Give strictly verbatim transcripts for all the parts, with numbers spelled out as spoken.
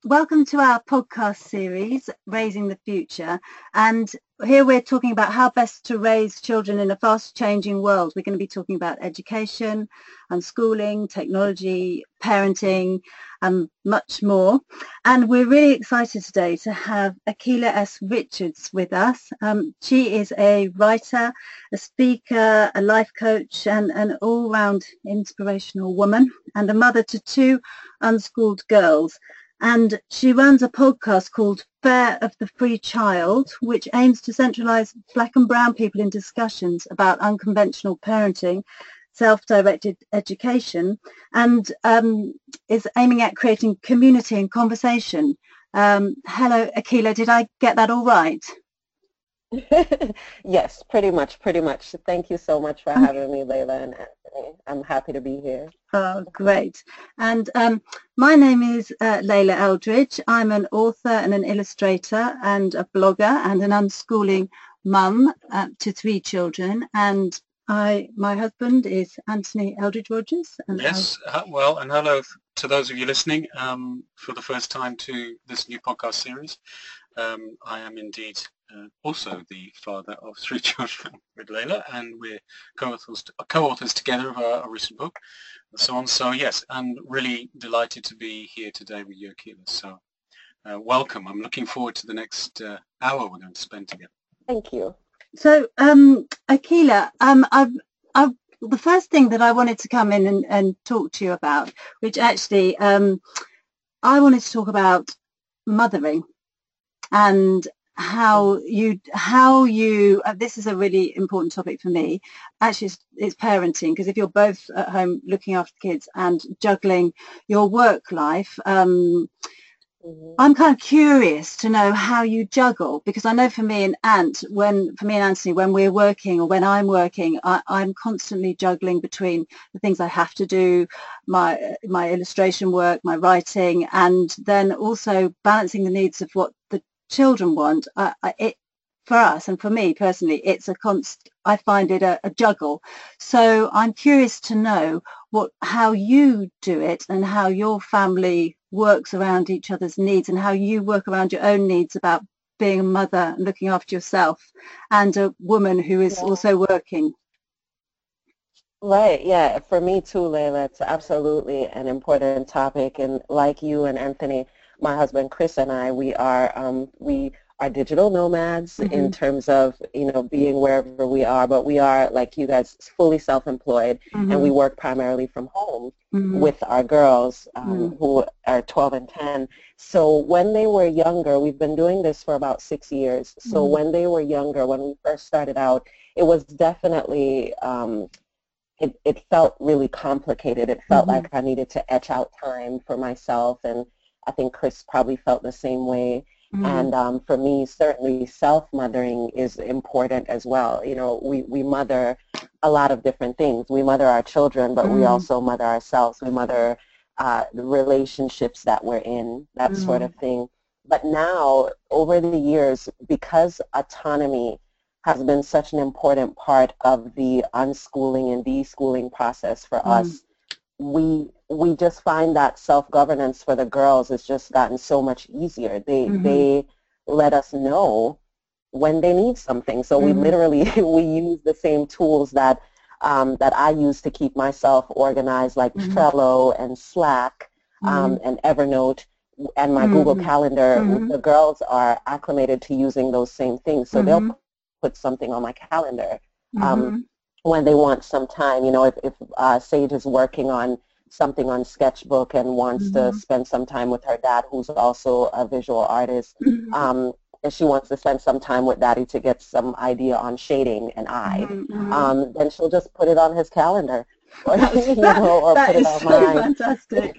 welcome to our podcast series, Raising the Future. And here we're talking about how best to raise children in a fast-changing world. We're going to be talking about education, unschooling, technology, parenting, and much more. And we're really excited today to have Akilah S. Richards with us. Um, she is a writer, a speaker, a life coach, and an all-round inspirational woman, and a mother to two unschooled girls. And she runs a podcast called Fare of the Free Child, which aims to centralize Black and brown people in discussions about unconventional parenting, self-directed education, and um, is aiming at creating community and conversation. Um, hello, Akilah, did I get that all right? Yes, pretty much, pretty much. Thank you so much for having me, Layla and Anthony. I'm happy to be here. Oh, great. And um, my name is uh, Layla Eldridge. I'm an author and an illustrator and a blogger and an unschooling mum uh, to three children. And I, my husband is Anthony Eldridge Rogers. And yes, uh, well, and hello to those of you listening um, for the first time to this new podcast series. Um, I am indeed uh, also the father of three children with Layla, and we're co-authors, co-authors together of our, our recent book, and so on. So yes, I'm really delighted to be here today with you, Akilah. So uh, welcome. I'm looking forward to the next uh, hour we're going to spend together. Thank you. So, um, Akilah, um, I've, I've, the first thing that I wanted to come in and, and talk to you about, which actually um, I wanted to talk about mothering. And how you, how you, uh, this is a really important topic for me. Actually, it's, it's parenting, because if you're both at home looking after kids and juggling your work life, um, mm-hmm. I'm kind of curious to know how you juggle, because I know for me and Ant, when for me and Anthony, when we're working or when I'm working, I, I'm constantly juggling between the things I have to do, my my illustration work, my writing, and then also balancing the needs of what the children want. Uh, it for us and for me personally, it's a const I find it a, a juggle. So I'm curious to know what how you do it and how your family works around each other's needs and how you work around your own needs about being a mother and looking after yourself and a woman who is yeah. also working. Right, yeah, for me too, Layla, it's absolutely an important topic, and like you and Anthony, my husband Chris and I, we are um, we are digital nomads mm-hmm. in terms of, you know, being wherever we are, but we are, like you guys, fully self-employed, mm-hmm. and we work primarily from home mm-hmm. with our girls um, mm-hmm. who are twelve and ten. So when they were younger, we've been doing this for about six years. So mm-hmm. when they were younger, when we first started out, it was definitely um, it, it felt really complicated. It felt mm-hmm. like I needed to etch out time for myself, and I think Chris probably felt the same way. Mm-hmm. And um, for me, certainly self-mothering is important as well. You know, we, we mother a lot of different things. We mother our children, but mm-hmm. we also mother ourselves. We mother uh, the relationships that we're in, that mm-hmm. sort of thing. But now, over the years, because autonomy has been such an important part of the unschooling and deschooling process for mm-hmm. us, we we just find that self-governance for the girls has just gotten so much easier. They mm-hmm. they let us know when they need something. So mm-hmm. we literally we use the same tools that um, that I use to keep myself organized, like mm-hmm. Trello and Slack um, mm-hmm. and Evernote and my mm-hmm. Google Calendar. Mm-hmm. The girls are acclimated to using those same things, so mm-hmm. they'll put something on my calendar. Mm-hmm. Um, when they want some time, you know, if, if uh, Sage is working on something on Sketchbook and wants mm-hmm. to spend some time with her dad, who's also a visual artist, mm-hmm. um, and she wants to spend some time with Daddy to get some idea on shading an eye, mm-hmm. um, then she'll just put it on his calendar, or, you know, or that put it is on so mine. Fantastic.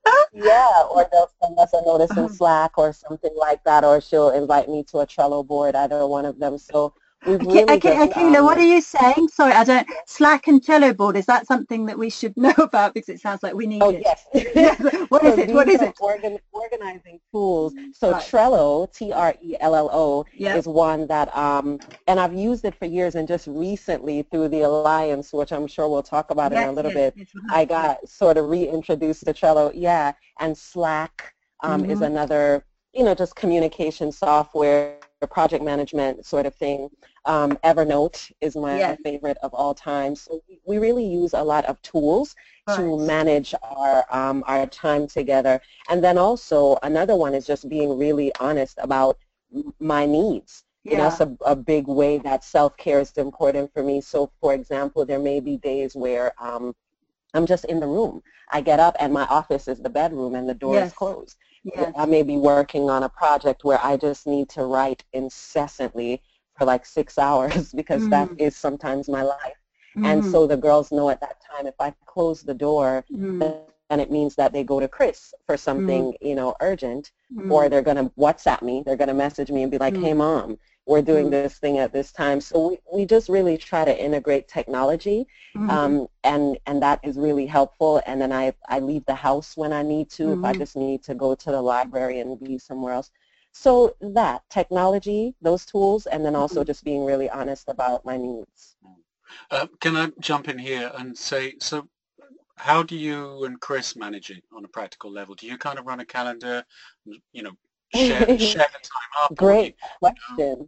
Yeah, or they'll send us a notice in Slack or something like that, or she'll invite me to a Trello board, either one of them. So we've really okay, just, Akilah, um, what are you saying? Sorry, I don't. Slack and Trello board, is that something that we should know about, because it sounds like we need oh, it? yes. Yes. What is So it? What these is are it? Organ, organizing tools. So Right. Trello, T R E L L O, Yeah. is one that, um, and I've used it for years, and just recently through the Alliance, which I'm sure we'll talk about Yes, in a little yes, bit, yes, I got sort of reintroduced to Trello. Yeah, and Slack. um, Mm-hmm. is another, you know, just communication software, project management sort of thing. Um, Evernote is my Yes. favorite of all time. So we really use a lot of tools Right. to manage our um, our time together. And then also another one is just being really honest about my needs. You know, Yeah. that's a, a big way that self-care is important for me. So, for example, there may be days where um, I'm just in the room. I get up and my office is the bedroom and the door Yes. is closed. Yes. I may be working on a project where I just need to write incessantly for like six hours because that Mm. is sometimes my life. And Mhm. so the girls know at that time if I close the door, Mm. then it means that they go to Chris for Mm. something, you know, urgent, or Mm. they're going to WhatsApp me. They're going to message me and be like, hey, Mm. Mom, we're doing Mm. this thing at this time. So we, we just really try to integrate technology, Mhm. um, and, and that is really helpful. And then I, I leave the house when I need to, if I Mhm. just need to go to the library and be somewhere else. So that, technology, those tools, and then also Mhm. just being really honest about my needs. Uh, can I jump in here and say, so how do you and Chris manage it on a practical level? Do you kind of run a calendar, you know, share share the time up, or do you, Great you know? question.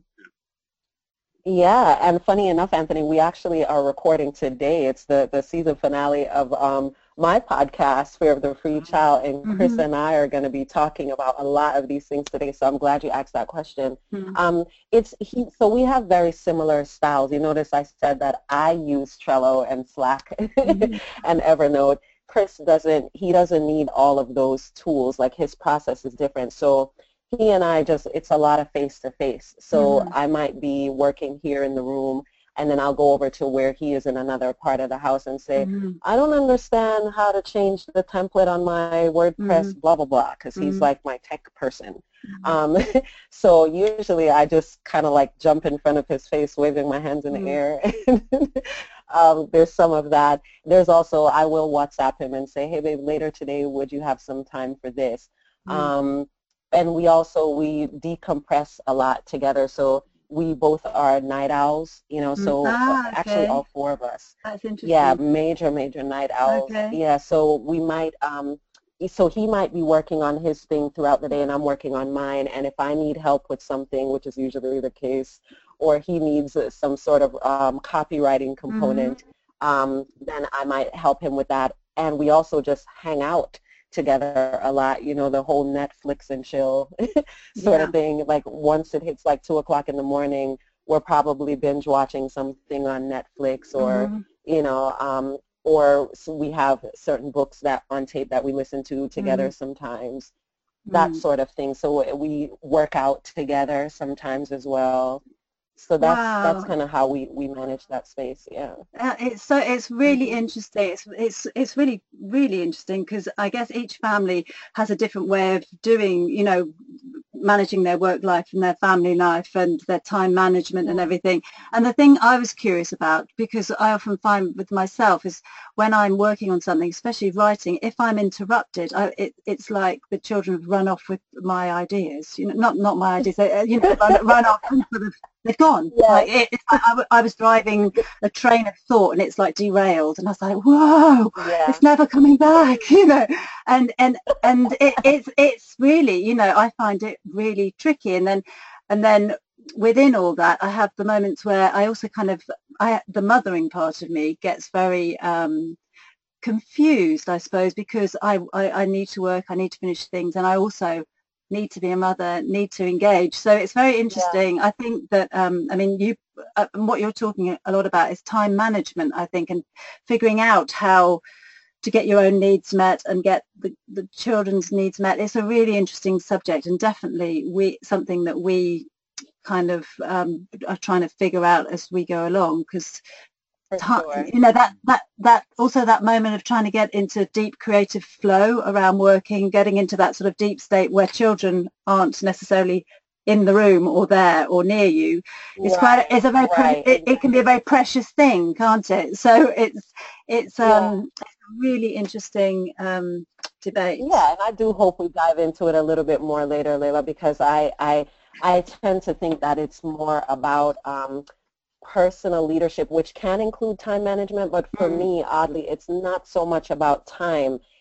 Yeah, and funny enough, Anthony, we actually are recording today. It's the, the season finale of um, my podcast, Fear of the Free Child, and Chris Mhm. and I are going to be talking about a lot of these things today, so I'm glad you asked that question. Mm. Um, it's he, so we have very similar styles. You notice I said that I use Trello and Slack Mhm. and Evernote. Chris doesn't, he doesn't need all of those tools. Like his process is different. So he and I just, it's a lot of face-to-face. So Mhm. I might be working here in the room, and then I'll go over to where he is in another part of the house and say, Mhm. I don't understand how to change the template on my WordPress, Mhm. blah, blah, blah, because he's Mhm. like my tech person. Mhm. Um, so usually I just kind of like jump in front of his face, waving my hands in the Mhm. air. um, there's some of that. There's also, I will WhatsApp him and say, hey, babe, later today, would you have some time for this? Mhm. Um, and we also, we decompress a lot together. So we both are night owls, you know, Mm. so uh, Ah, actually all okay. four of us. That's Yeah, interesting. major, major night owls. Okay. Yeah, so we might, um, so he might be working on his thing throughout the day and I'm working on mine. And if I need help with something, which is usually the case, or he needs uh, some sort of um, copywriting Mhm. component, um, then I might help him with that. And we also just hang out together a lot, you know, the whole Netflix and chill sort Yeah. of thing. Like once it hits like two o'clock in the morning, we're probably binge watching something on Netflix, or, Mhm. you know, um, or so we have certain books that on tape that we listen to together Mhm. sometimes, that Mm. sort of thing. So we work out together sometimes as well. So that's that's Wow. kind of how we, we manage that space, yeah. Uh, it's so it's really Mhm. interesting. It's it's it's really really interesting because I guess each family has a different way of doing, you know, managing their work life and their family life and their time management and everything. And the thing I was curious about, because I often find with myself, is when I'm working on something, especially writing, if I'm interrupted, I, it, it's like the children have run off with my ideas. You know, not not my ideas. They, uh, you know, run, run off and sort of they've gone. Like Yes. it, it's like I, w- I was driving a train of thought and it's like derailed, and I was like, whoa, Yeah. it's never coming back. You know, and and and it, it's it's really, you know, I find it really tricky. And then and then within all that, I have the moments where I also kind of I the mothering part of me gets very um confused, I suppose, because I, I I need to work, I need to finish things, and I also need to be a mother, need to engage. So it's very Yeah. interesting. I think that um I mean you uh, what you're talking a lot about is time management, I think, and figuring out how to get your own needs met and get the, the children's needs met. It's a really interesting subject, and definitely we something that we kind of um, are trying to figure out as we go along, because For sure. you know that that that also that moment of trying to get into deep creative flow around working, getting into that sort of deep state where children aren't necessarily in the room or there or near you. It's quite Right, it's a very pre- right, it, it can be a exactly. very precious thing, can't it? So it's it's Yeah. um it's a really interesting um debate. Yeah, and I do hope we dive into it a little bit more later, Layla, because I I I tend to think that it's more about um, personal leadership, which can include time management, but for Mm, me, oddly, it's not so much about time.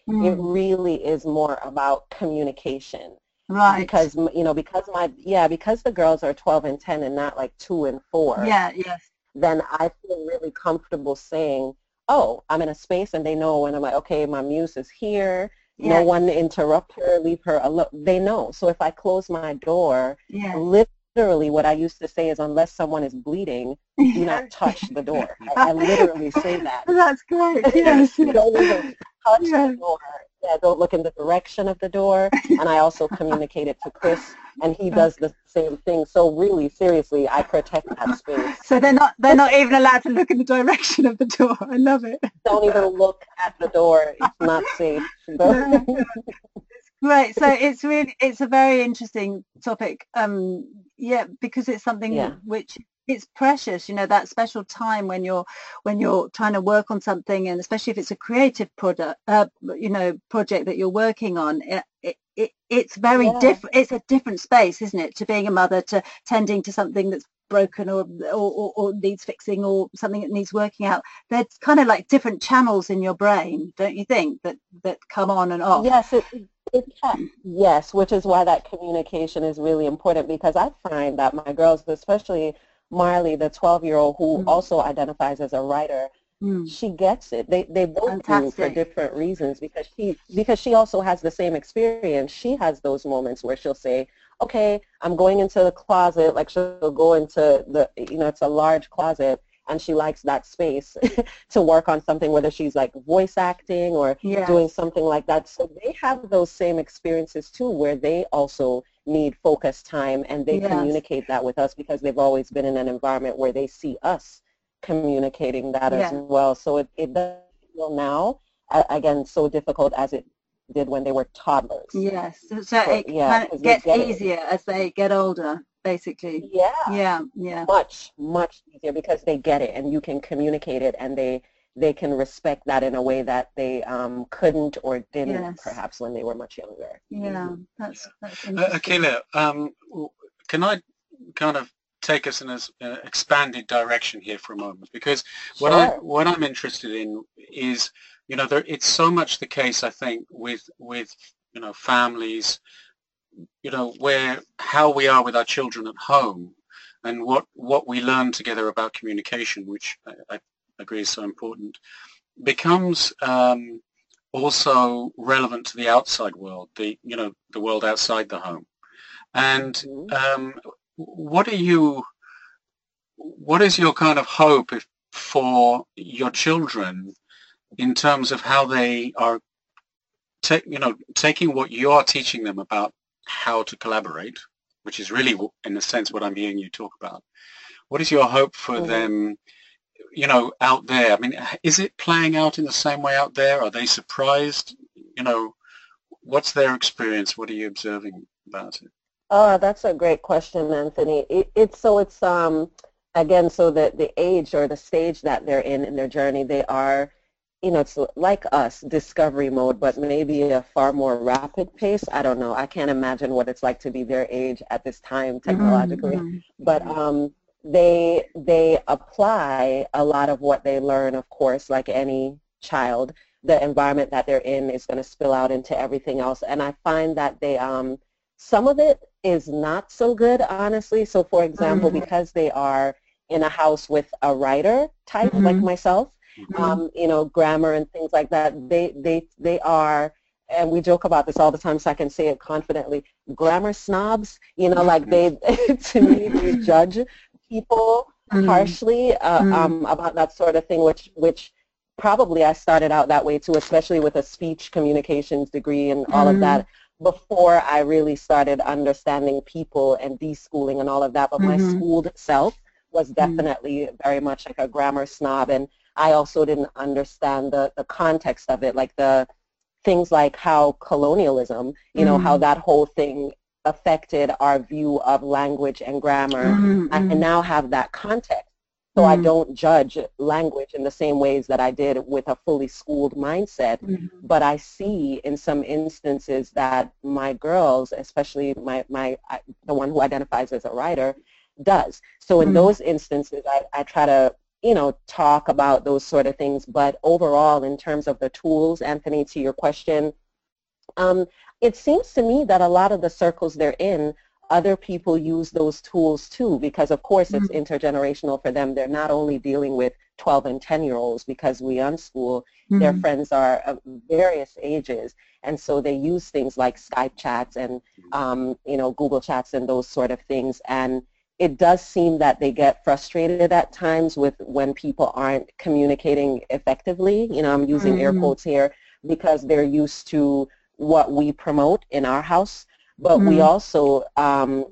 It Mm. really is more about communication. Right. Because, you know, because my, yeah, because the girls are twelve and ten and not like two and four, Yeah, yes. then I feel really comfortable saying, oh, I'm in a space and they know, and I'm like, okay, my muse is here. No Yes. one interrupt her, leave her alone. They know. So if I close my door, Yes. literally what I used to say is, unless someone is bleeding, do not touch the door. I, I literally say that. That's great. Yes. Yes. Don't even touch Yes. the door. Yeah, don't look in the direction of the door. And I also communicate it to Chris, and he does the same thing. So really, seriously, I protect that space. So they're not they're not even allowed to look in the direction of the door. I love it. Don't even look at the door. It's not safe. Yeah. Great. So it's really it's a very interesting topic. Um, yeah, because it's something Yeah. which it's precious. You know, that special time when you're when you're trying to work on something, and especially if it's a creative product, uh, you know, project that you're working on. It, it, it it's very Yeah. different. It's a different space, isn't it, to being a mother, to tending to something that's broken or, or or needs fixing, or something that needs working out. There's kind of like different channels in your brain, don't you think, that that come on and off? Yes, it, it can. Yes, which is why that communication is really important, because I find that my girls, especially Marley, the twelve-year-old who Mm. also identifies as a writer, Mm. she gets it. They they both do, for Fantastic. different reasons, because she because she also has the same experience. She has those moments where she'll say, okay, I'm going into the closet, like she'll go into the, you know, it's a large closet, and she likes that space to work on something, whether she's like voice acting or Yes. doing something like that. So they have those same experiences too, where they also need focus time, and they Yes. communicate that with us because they've always been in an environment where they see us communicating that Yeah. as well. So it, it does feel now, uh, again, so difficult as it did when they were toddlers. Yes. So, so So, it yeah, kind 'cause of they gets get it. easier as they get older, basically. Yeah, Yeah. Yeah. much, much easier, because they get it, and you can communicate it, and they they can respect that in a way that they um, couldn't or didn't, Yes. perhaps, when they were much younger. Yeah. That's that's Uh, interesting. Akila, um, w- can I kind of take us in an uh, expanded direction here for a moment? Because what I Sure. what I'm interested in is, you know, there it's so much the case, I think, with with you know families, you know, where how we are with our children at home, and what what we learn together about communication, which I, I agree is so important, becomes um, also relevant to the outside world, the you know the world outside the home. And Mhm. um, what are you? What is your kind of hope if, for your children in terms of how they are, ta- you know, taking what you are teaching them about how to collaborate, which is really, w- in a sense, what I'm hearing you talk about. What is your hope for Mhm. them, you know, out there? I mean, is it playing out in the same way out there? Are they surprised? You know, what's their experience? What are you observing about it? Oh, that's a great question, Anthony. It, it's so it's um again, so that the age or the stage that they're in in their journey, they are, you know, it's like us, discovery mode, but maybe a far more rapid pace. I don't know. I can't imagine what it's like to be their age at this time technologically, Mm-hmm. but um, they they apply a lot of what they learn, of course, like any child. The environment that they're in is going to spill out into everything else, and I find that they um some of it is not so good, honestly. So, for example, Mm-hmm. because they are in a house with a writer type Mm-hmm. like myself, Mhm. um, you know, grammar and things like that, they, they, they are, and we joke about this all the time, so I can say it confidently, grammar snobs, you know, like they, to me, they judge people Mm-hmm. harshly uh, Mm-hmm. um, about that sort of thing, which, which probably I started out that way too, especially with a speech communications degree and all of that, before I really started understanding people and deschooling and all of that. But my Mm-hmm. schooled self was definitely very much like a grammar snob, and I also didn't understand the, the context of it, like the things like how colonialism, you know, how Mm-hmm. that whole thing affected our view of language and grammar. Mm-hmm. I now have that context. So I don't judge language in the same ways that I did with a fully schooled mindset, Mm-hmm. but I see in some instances that my girls, especially my, my I, the one who identifies as a writer, does. So in Mm-hmm. those instances, I, I try to you know, talk about those sort of things. But overall, in terms of the tools, Anthony, to your question, um, it seems to me that a lot of the circles they're in, other people use those tools too, because of course it's intergenerational for them. They're not only dealing with twelve and ten year olds because we unschool, mm-hmm. their friends are of various ages, and so they use things like Skype chats and um, you know, Google chats and those sort of things. And it does seem that they get frustrated at times with when people aren't communicating effectively. You know, I'm using mm-hmm. air quotes here, because they're used to what we promote in our house. But mm-hmm. we also um,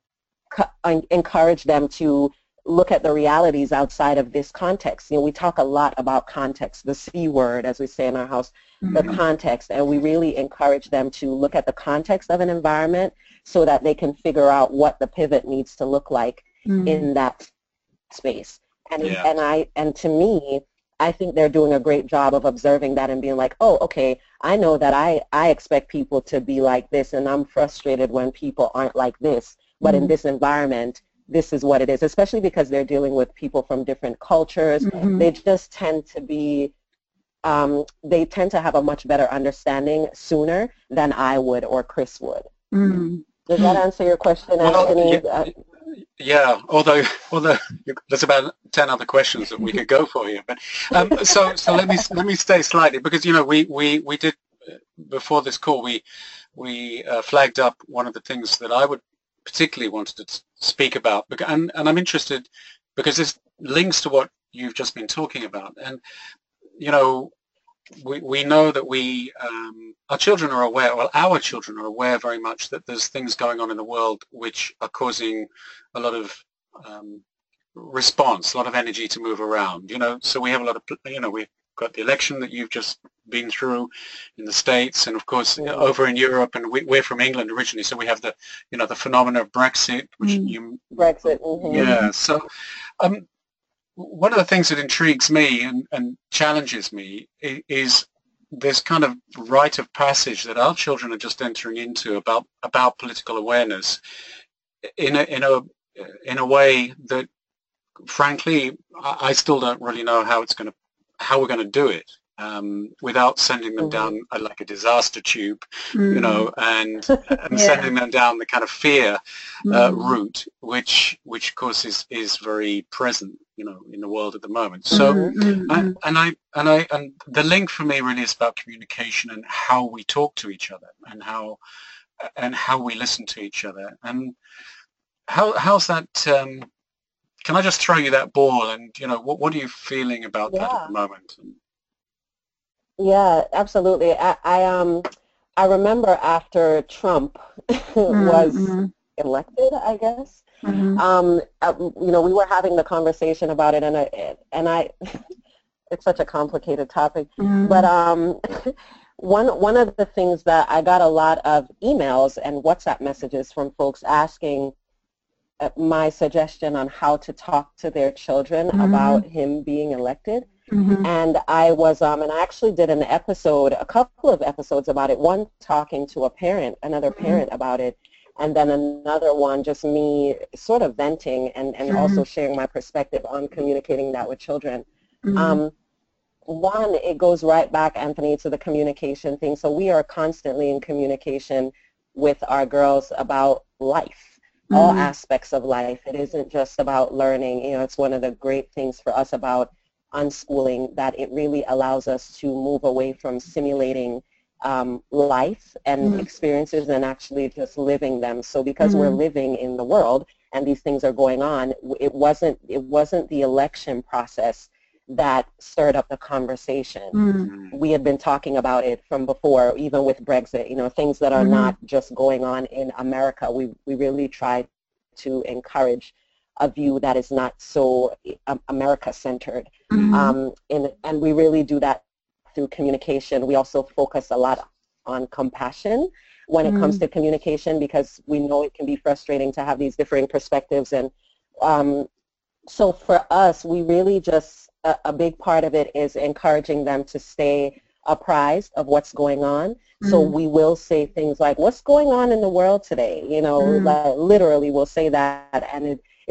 encourage them to look at the realities outside of this context. You know, we talk a lot about context, the C word, as we say in our house, mm-hmm. the context, and we really encourage them to look at the context of an environment so that they can figure out what the pivot needs to look like mm-hmm. in that space. And yeah. and I and to me, I think they're doing a great job of observing that and being like, oh, okay, I know that I, I expect people to be like this, and I'm frustrated when people aren't like this. But mm-hmm. in this environment, this is what it is, especially because they're dealing with people from different cultures. Mm-hmm. They just tend to be, um, they tend to have a much better understanding sooner than I would or Chris would. Mm-hmm. Does that answer your question, well, Anthony? Yeah. Uh, Yeah, although although there's about ten other questions that we could go for here, but um, so so let me let me stay slightly, because you know we we we did before this call we we uh, flagged up one of the things that I would particularly wanted to speak about, and and I'm interested because this links to what you've just been talking about, and you know we we know that we um, our children are aware, well our children are aware very much that there's things going on in the world which are causing a lot of um, response, a lot of energy to move around, you know, so we have a lot of, you know, we've got the election that you've just been through in the States, and of course yeah. over in Europe, and we, we're from England originally, so we have the, you know, the phenomena of Brexit, which mm. you... Brexit, mm-hmm. Yeah, so um, one of the things that intrigues me and, and challenges me is this kind of rite of passage that our children are just entering into about, about political awareness in a, in a, in a way that, frankly, I still don't really know how it's going to, how we're going to do it um, without sending them mm-hmm. down a, like a disaster tube, mm-hmm. you know, and, and yeah. sending them down the kind of fear uh, mm-hmm. route, which, which of course is, is very present, you know, in the world at the moment. So, mm-hmm. I, and I, and I, and the link for me really is about communication and how we talk to each other and how, and how we listen to each other. And how, how's that, um, can I just throw you that ball, and, you know, what, what are you feeling about yeah. that at the moment? Yeah, absolutely. I, I, um, I remember after Trump was mm-hmm. elected, I guess, mm-hmm. um, uh, you know, we were having the conversation about it, and I, and I, it's such a complicated topic, mm-hmm. but um, one, one of the things that I got a lot of emails and WhatsApp messages from folks asking my suggestion on how to talk to their children mm-hmm. about him being elected. Mm-hmm. And I was, um, and I actually did an episode, a couple of episodes about it, one talking to a parent, another mm-hmm. parent about it, and then another one just me sort of venting and, and mm-hmm. also sharing my perspective on communicating that with children. Mm-hmm. Um, one, it goes right back, Anthony, to the communication thing. So we are constantly in communication with our girls about life. All aspects of life. It isn't just about learning. You know, it's one of the great things for us about unschooling, that it really allows us to move away from simulating um, life and mm-hmm. experiences and actually just living them. So because mm-hmm. we're living in the world and these things are going on, it wasn't it wasn't the election process that stirred up the conversation. Mm-hmm. We had been talking about it from before, even with Brexit, you know, things that are mm-hmm. not just going on in America. We, we really try to encourage a view that is not so um, America-centered. Mm-hmm. Um, and, and we really do that through communication. We also focus a lot on compassion when mm-hmm. it comes to communication, because we know it can be frustrating to have these differing perspectives. And um, so for us, we really just, a, a big part of it is encouraging them to stay apprised of what's going on. Mm-hmm. So we will say things like, what's going on in the world today? You know, mm-hmm. like, literally we'll say that, and it,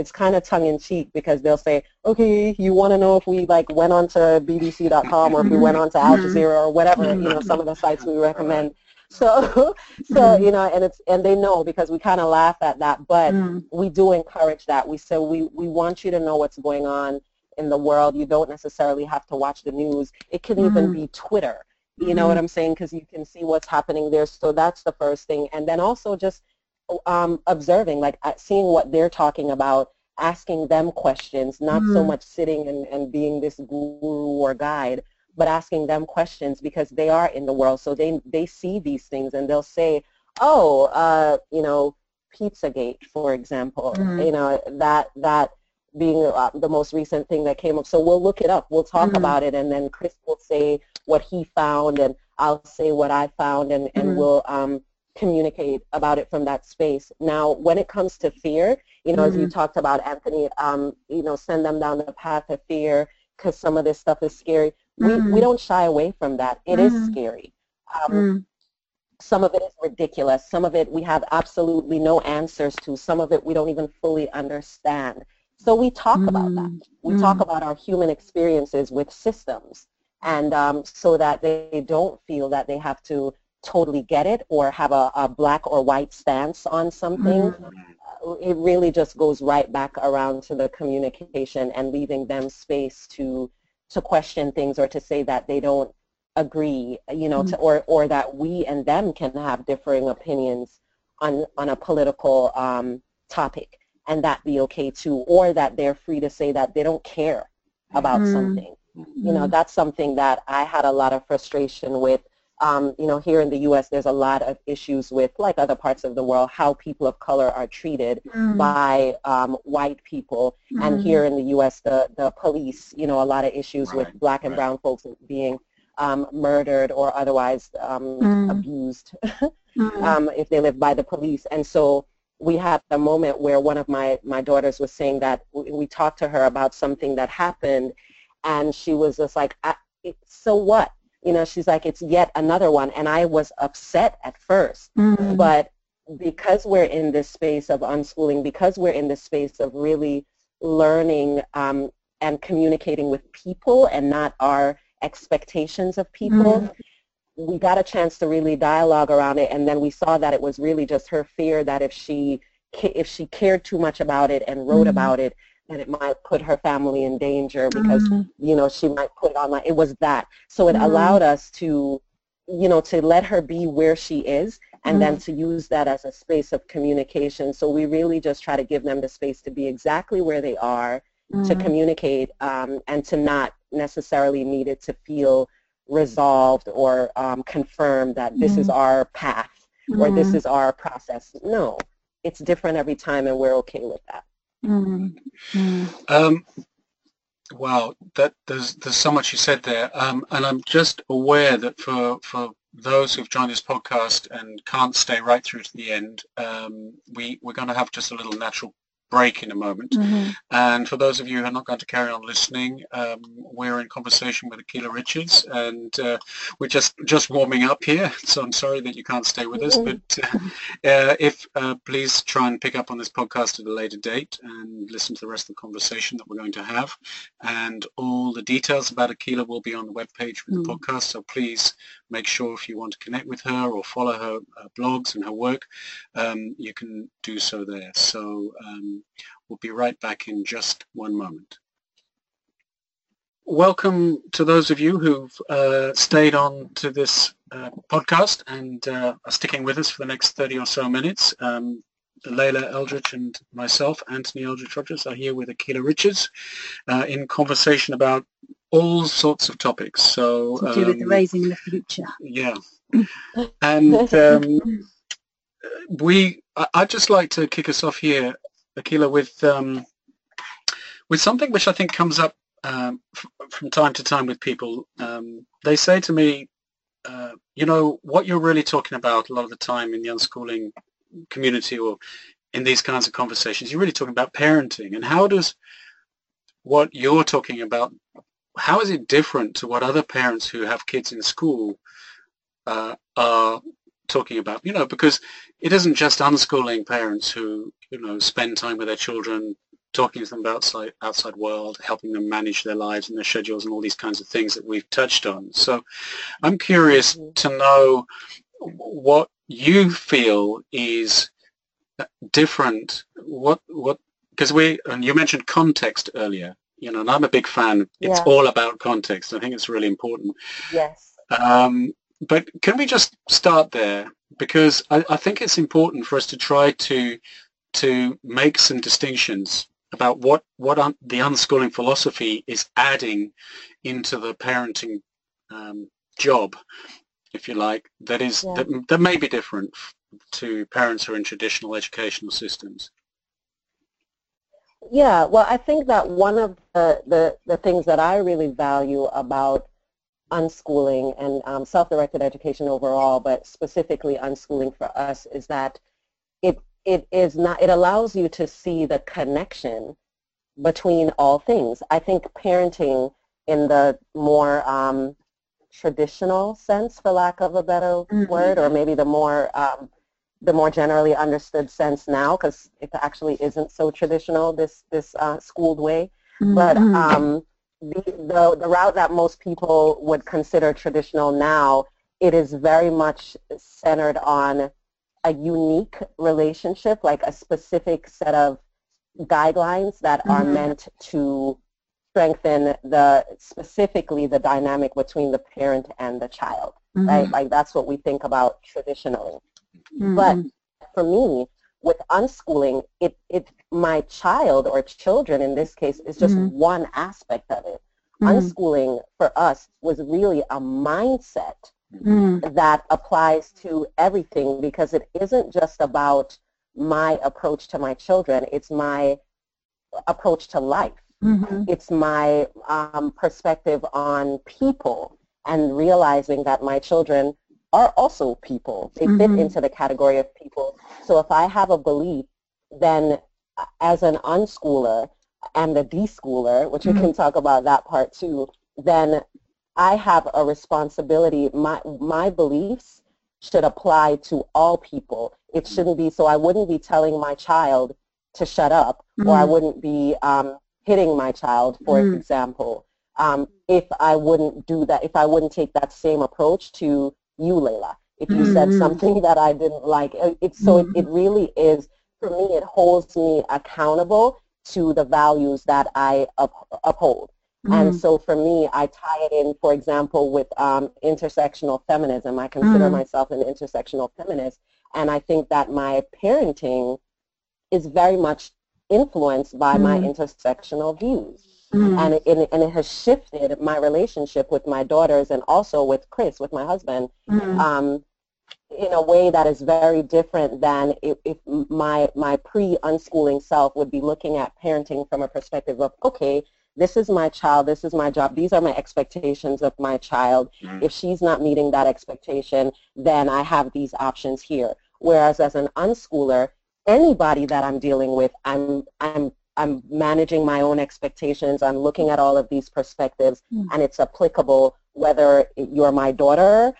it's kind of tongue-in-cheek because they'll say, okay, you want to know if we like went on to B B C dot com or if we went on to Al Jazeera or whatever, you know, some of the sites we recommend. So, so you know, and it's and they know because we kind of laugh at that, but mm. we do encourage that. We say we we want you to know what's going on in the world. You don't necessarily have to watch the news. It can mm. even be Twitter. You know mm. what I'm saying? Because you can see what's happening there. So that's the first thing, and then also just um, observing, like seeing what they're talking about, asking them questions, not mm. so much sitting and, and being this guru or guide, but asking them questions because they are in the world, so they they see these things and they'll say, oh, uh, you know, Pizzagate, for example, mm. you know, that that being uh, the most recent thing that came up. So we'll look it up, we'll talk mm. about it, and then Chris will say what he found, and I'll say what I found, and, and mm. we'll um, communicate about it from that space. Now, when it comes to fear, you know, mm. as you talked about, Anthony, um, you know, send them down the path of fear because some of this stuff is scary. We, mm. we don't shy away from that. It mm. is scary. Um, mm. Some of it is ridiculous. Some of it we have absolutely no answers to. Some of it we don't even fully understand. So we talk mm. about that. We mm. talk about our human experiences with systems, and um, so that they don't feel that they have to totally get it or have a, a black or white stance on something. Mm. Uh, it really just goes right back around to the communication and leaving them space to to question things or to say that they don't agree, you know, mm-hmm. to, or, or that we and them can have differing opinions on, on a political um, topic, and that be okay too, or that they're free to say that they don't care about mm-hmm. something. Mm-hmm. You know, that's something that I had a lot of frustration with. Um, you know, here in the U S there's a lot of issues with, like other parts of the world, how people of color are treated mm. by um, white people. Mm. And here in the U S the, the police, you know, a lot of issues right. with black and right. brown folks being um, murdered or otherwise um, mm. abused mm. um, if they live by the police. And so we had a moment where one of my, my daughters was saying that we, we talked to her about something that happened, and she was just like, I, it, so what? You know, she's like, it's yet another one. And I was upset at first. Mm-hmm. But because we're in this space of unschooling, because we're in this space of really learning um, and communicating with people and not our expectations of people, mm-hmm. we got a chance to really dialogue around it. And then we saw that it was really just her fear that if she, if she cared too much about it and wrote mm-hmm. about it, that it might put her family in danger because, mm. you know, she might put it online. It was that. So it mm. allowed us to, you know, to let her be where she is and mm. then to use that as a space of communication. So we really just try to give them the space to be exactly where they are, mm. to communicate um, and to not necessarily need it to feel resolved or um, confirmed that this mm. is our path mm. or this is our process. No, it's different every time, and we're okay with that. Mm-hmm. Um, wow, that there's there's so much you said there, um, and I'm just aware that for for those who've joined this podcast and can't stay right through to the end, um, we we're going to have just a little natural break in a moment. Mm-hmm. And for those of you who are not going to carry on listening, um, we're in conversation with Akilah Richards, and uh, we're just just warming up here. So I'm sorry that you can't stay with us, but uh, uh, if uh, please try and pick up on this podcast at a later date and listen to the rest of the conversation that we're going to have. And all the details about Akilah will be on the webpage with mm. the podcast. So please make sure if you want to connect with her or follow her uh, blogs and her work, um, you can do so there. So um, we'll be right back in just one moment. Welcome to those of you who've uh, stayed on to this uh, podcast and uh, are sticking with us for the next thirty or so minutes. Um, Layla Eldridge and myself, Anthony Eldridge Rogers, are here with Akilah Richards uh, in conversation about all sorts of topics. So to do um, with the raising in the future. Yeah. And um, we, I, I'd just like to kick us off here, Akilah, with um, with something which I think comes up um, f from time to time with people. Um, they say to me, uh, you know, what you're really talking about a lot of the time in the unschooling community or in these kinds of conversations, you're really talking about parenting. And how does what you're talking about, how is it different to what other parents who have kids in school uh, are talking about? You know, because it isn't just unschooling parents who, you know, spend time with their children talking to them about outside, outside world, helping them manage their lives and their schedules and all these kinds of things that we've touched on. So I'm curious to know what you feel is different, what, what, because we, and you mentioned context earlier, you know, and I'm a big fan. It's Yeah. all about context. I think it's really important. Yes. Um, but can we just start there? Because I, I think it's important for us to try to to make some distinctions about what what un, the unschooling philosophy is adding into the parenting um, job, if you like, that is Yeah. that, that may be different to parents who are in traditional educational systems. Yeah, well, I think that one of the, the, the things that I really value about unschooling and um, self-directed education overall, but specifically unschooling for us, is that it it is not, it allows you to see the connection between all things. I think parenting in the more um, traditional sense, for lack of a better Mm-hmm. word, or maybe the more um, the more generally understood sense now, because it actually isn't so traditional, this this uh, schooled way. Mm-hmm. But um, the, the the route that most people would consider traditional now, it is very much centered on a unique relationship, like a specific set of guidelines that are Mhm. meant to strengthen the specifically the dynamic between the parent and the child, Mhm. right? Like that's what we think about traditionally. Mhm. But for me, with unschooling, it, it my child or children in this case is just Mhm. one aspect of it. Mhm. Unschooling for us was really a mindset Mhm. that applies to everything, because it isn't just about my approach to my children, it's my approach to life. Mhm. It's my um, perspective on people, and realizing that my children are also people. They fit Mhm. into the category of people. So if I have a belief, then as an unschooler and the deschooler, which we can talk about that part too, then I have a responsibility. My, my beliefs should apply to all people. It shouldn't be, so I wouldn't be telling my child to shut up, or I Mhm. wouldn't be um, hitting my child, for Mhm. example, um, if I wouldn't do that, if I wouldn't take that same approach to you, Layla. If you said Mhm. something that I didn't like, it, it's so it, it really is, for me, it holds me accountable to the values that I up, uphold. And Mhm. so for me, I tie it in, for example, with um, intersectional feminism. I consider Mhm. myself an intersectional feminist, and I think that my parenting is very much influenced by my Mhm. intersectional views. Mhm. And it, and it and it has shifted my relationship with my daughters and also with Chris, with my husband, Mhm. um, in a way that is very different than if, if my, my pre-unschooling self would be looking at parenting from a perspective of, okay, this is my child, this is my job, these are my expectations of my child. Mm. If she's not meeting that expectation, then I have these options here. Whereas as an unschooler, anybody that I'm dealing with, I'm, I'm, I'm managing my own expectations, I'm looking at all of these perspectives, Mm. and it's applicable whether you're my daughter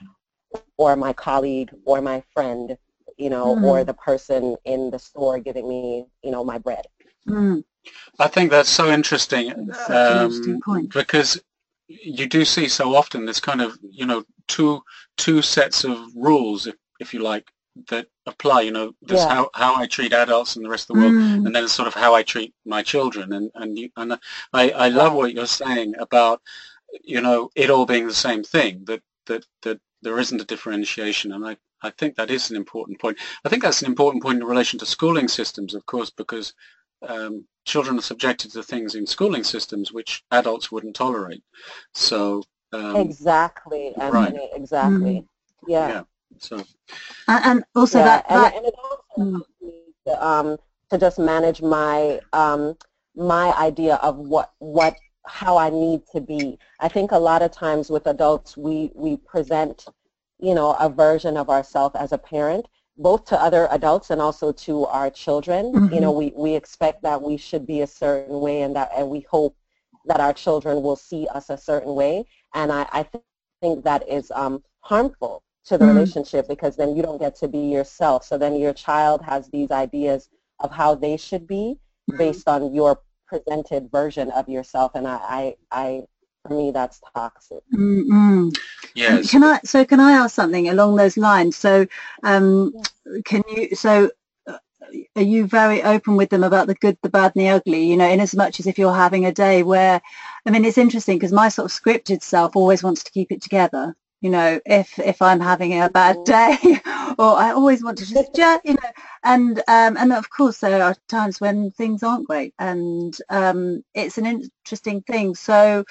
or my colleague or my friend, you know, Mm. or the person in the store giving me, you know, my bread. Mhm. I think that's so interesting, That's such an interesting um, point. because you do see so often this kind of, you know, two two sets of rules, if, if you like, that apply. You know, there's Yeah. how, how I treat adults in the rest of the world, Mm. and then sort of how I treat my children. And and, you, and I, I love Right. what you're saying about, you know, it all being the same thing, that that that there isn't a differentiation. And I, I think that is an important point. I think that's an important point in relation to schooling systems, of course, because um, children are subjected to things in schooling systems which adults wouldn't tolerate. So, um, Exactly, right, Anthony, exactly. Mm. Yeah. yeah. So, And, and also Yeah, that and that and it also mm. helps me to, um, to just manage my um, my idea of what what how I need to be. I think a lot of times with adults, we we present, you know, a version of ourselves as a parent, both to other adults and also to our children. Mhm. You know, we we expect that we should be a certain way, and that and we hope that our children will see us a certain way. And I, I th- think that is um, harmful to the Mm. relationship, because then you don't get to be yourself. So then your child has these ideas of how they should be, based on your presented version of yourself, and I, I, I for me, that's toxic. Mm-hmm. Yes. Can I? So can I ask something along those lines? So, um, can you? So, uh, are you very open with them about the good, the bad, and the ugly? You know, in as much as if you're having a day where, I mean, it's interesting because my sort of scripted self always wants to keep it together. You know, if if I'm having a bad day, or I always want to just, you know, and um, and of course there are times when things aren't great, and um, it's an interesting thing. So,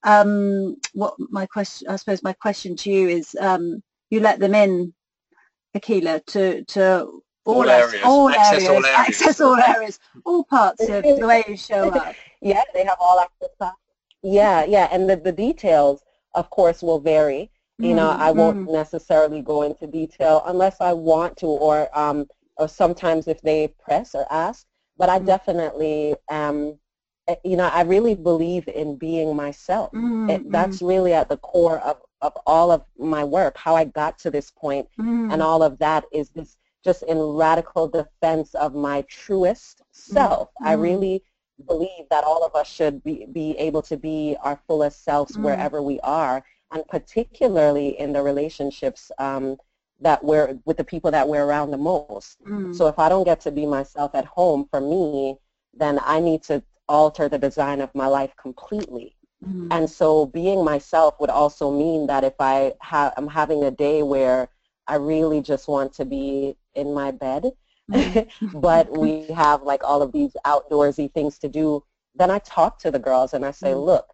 um, what my question, I suppose, my question to you is, um, you let them in, Akilah, to to all, all us, areas, all access areas, all areas, access all areas, all parts of the way you show up. Yeah, they have all access. Yeah, yeah, and the the details, of course, will vary. You know, I won't necessarily go into detail unless I want to, or um, or sometimes if they press or ask. But I definitely am. You know, I really believe in being myself. Mm, it, that's really at the core of of all of my work. How I got to this point, mm, and all of that is this just in radical defense of my truest self. mm, I really believe that all of us should be be able to be our fullest selves mm. wherever we are. And particularly in the relationships um, that we're with the people that we're around the most. Mm. So if I don't get to be myself at home, for me, then I need to alter the design of my life completely. Mm. And so being myself would also mean that if I have, I'm having a day where I really just want to be in my bed, mm. but we have like all of these outdoorsy things to do, then I talk to the girls and I say, mm. look,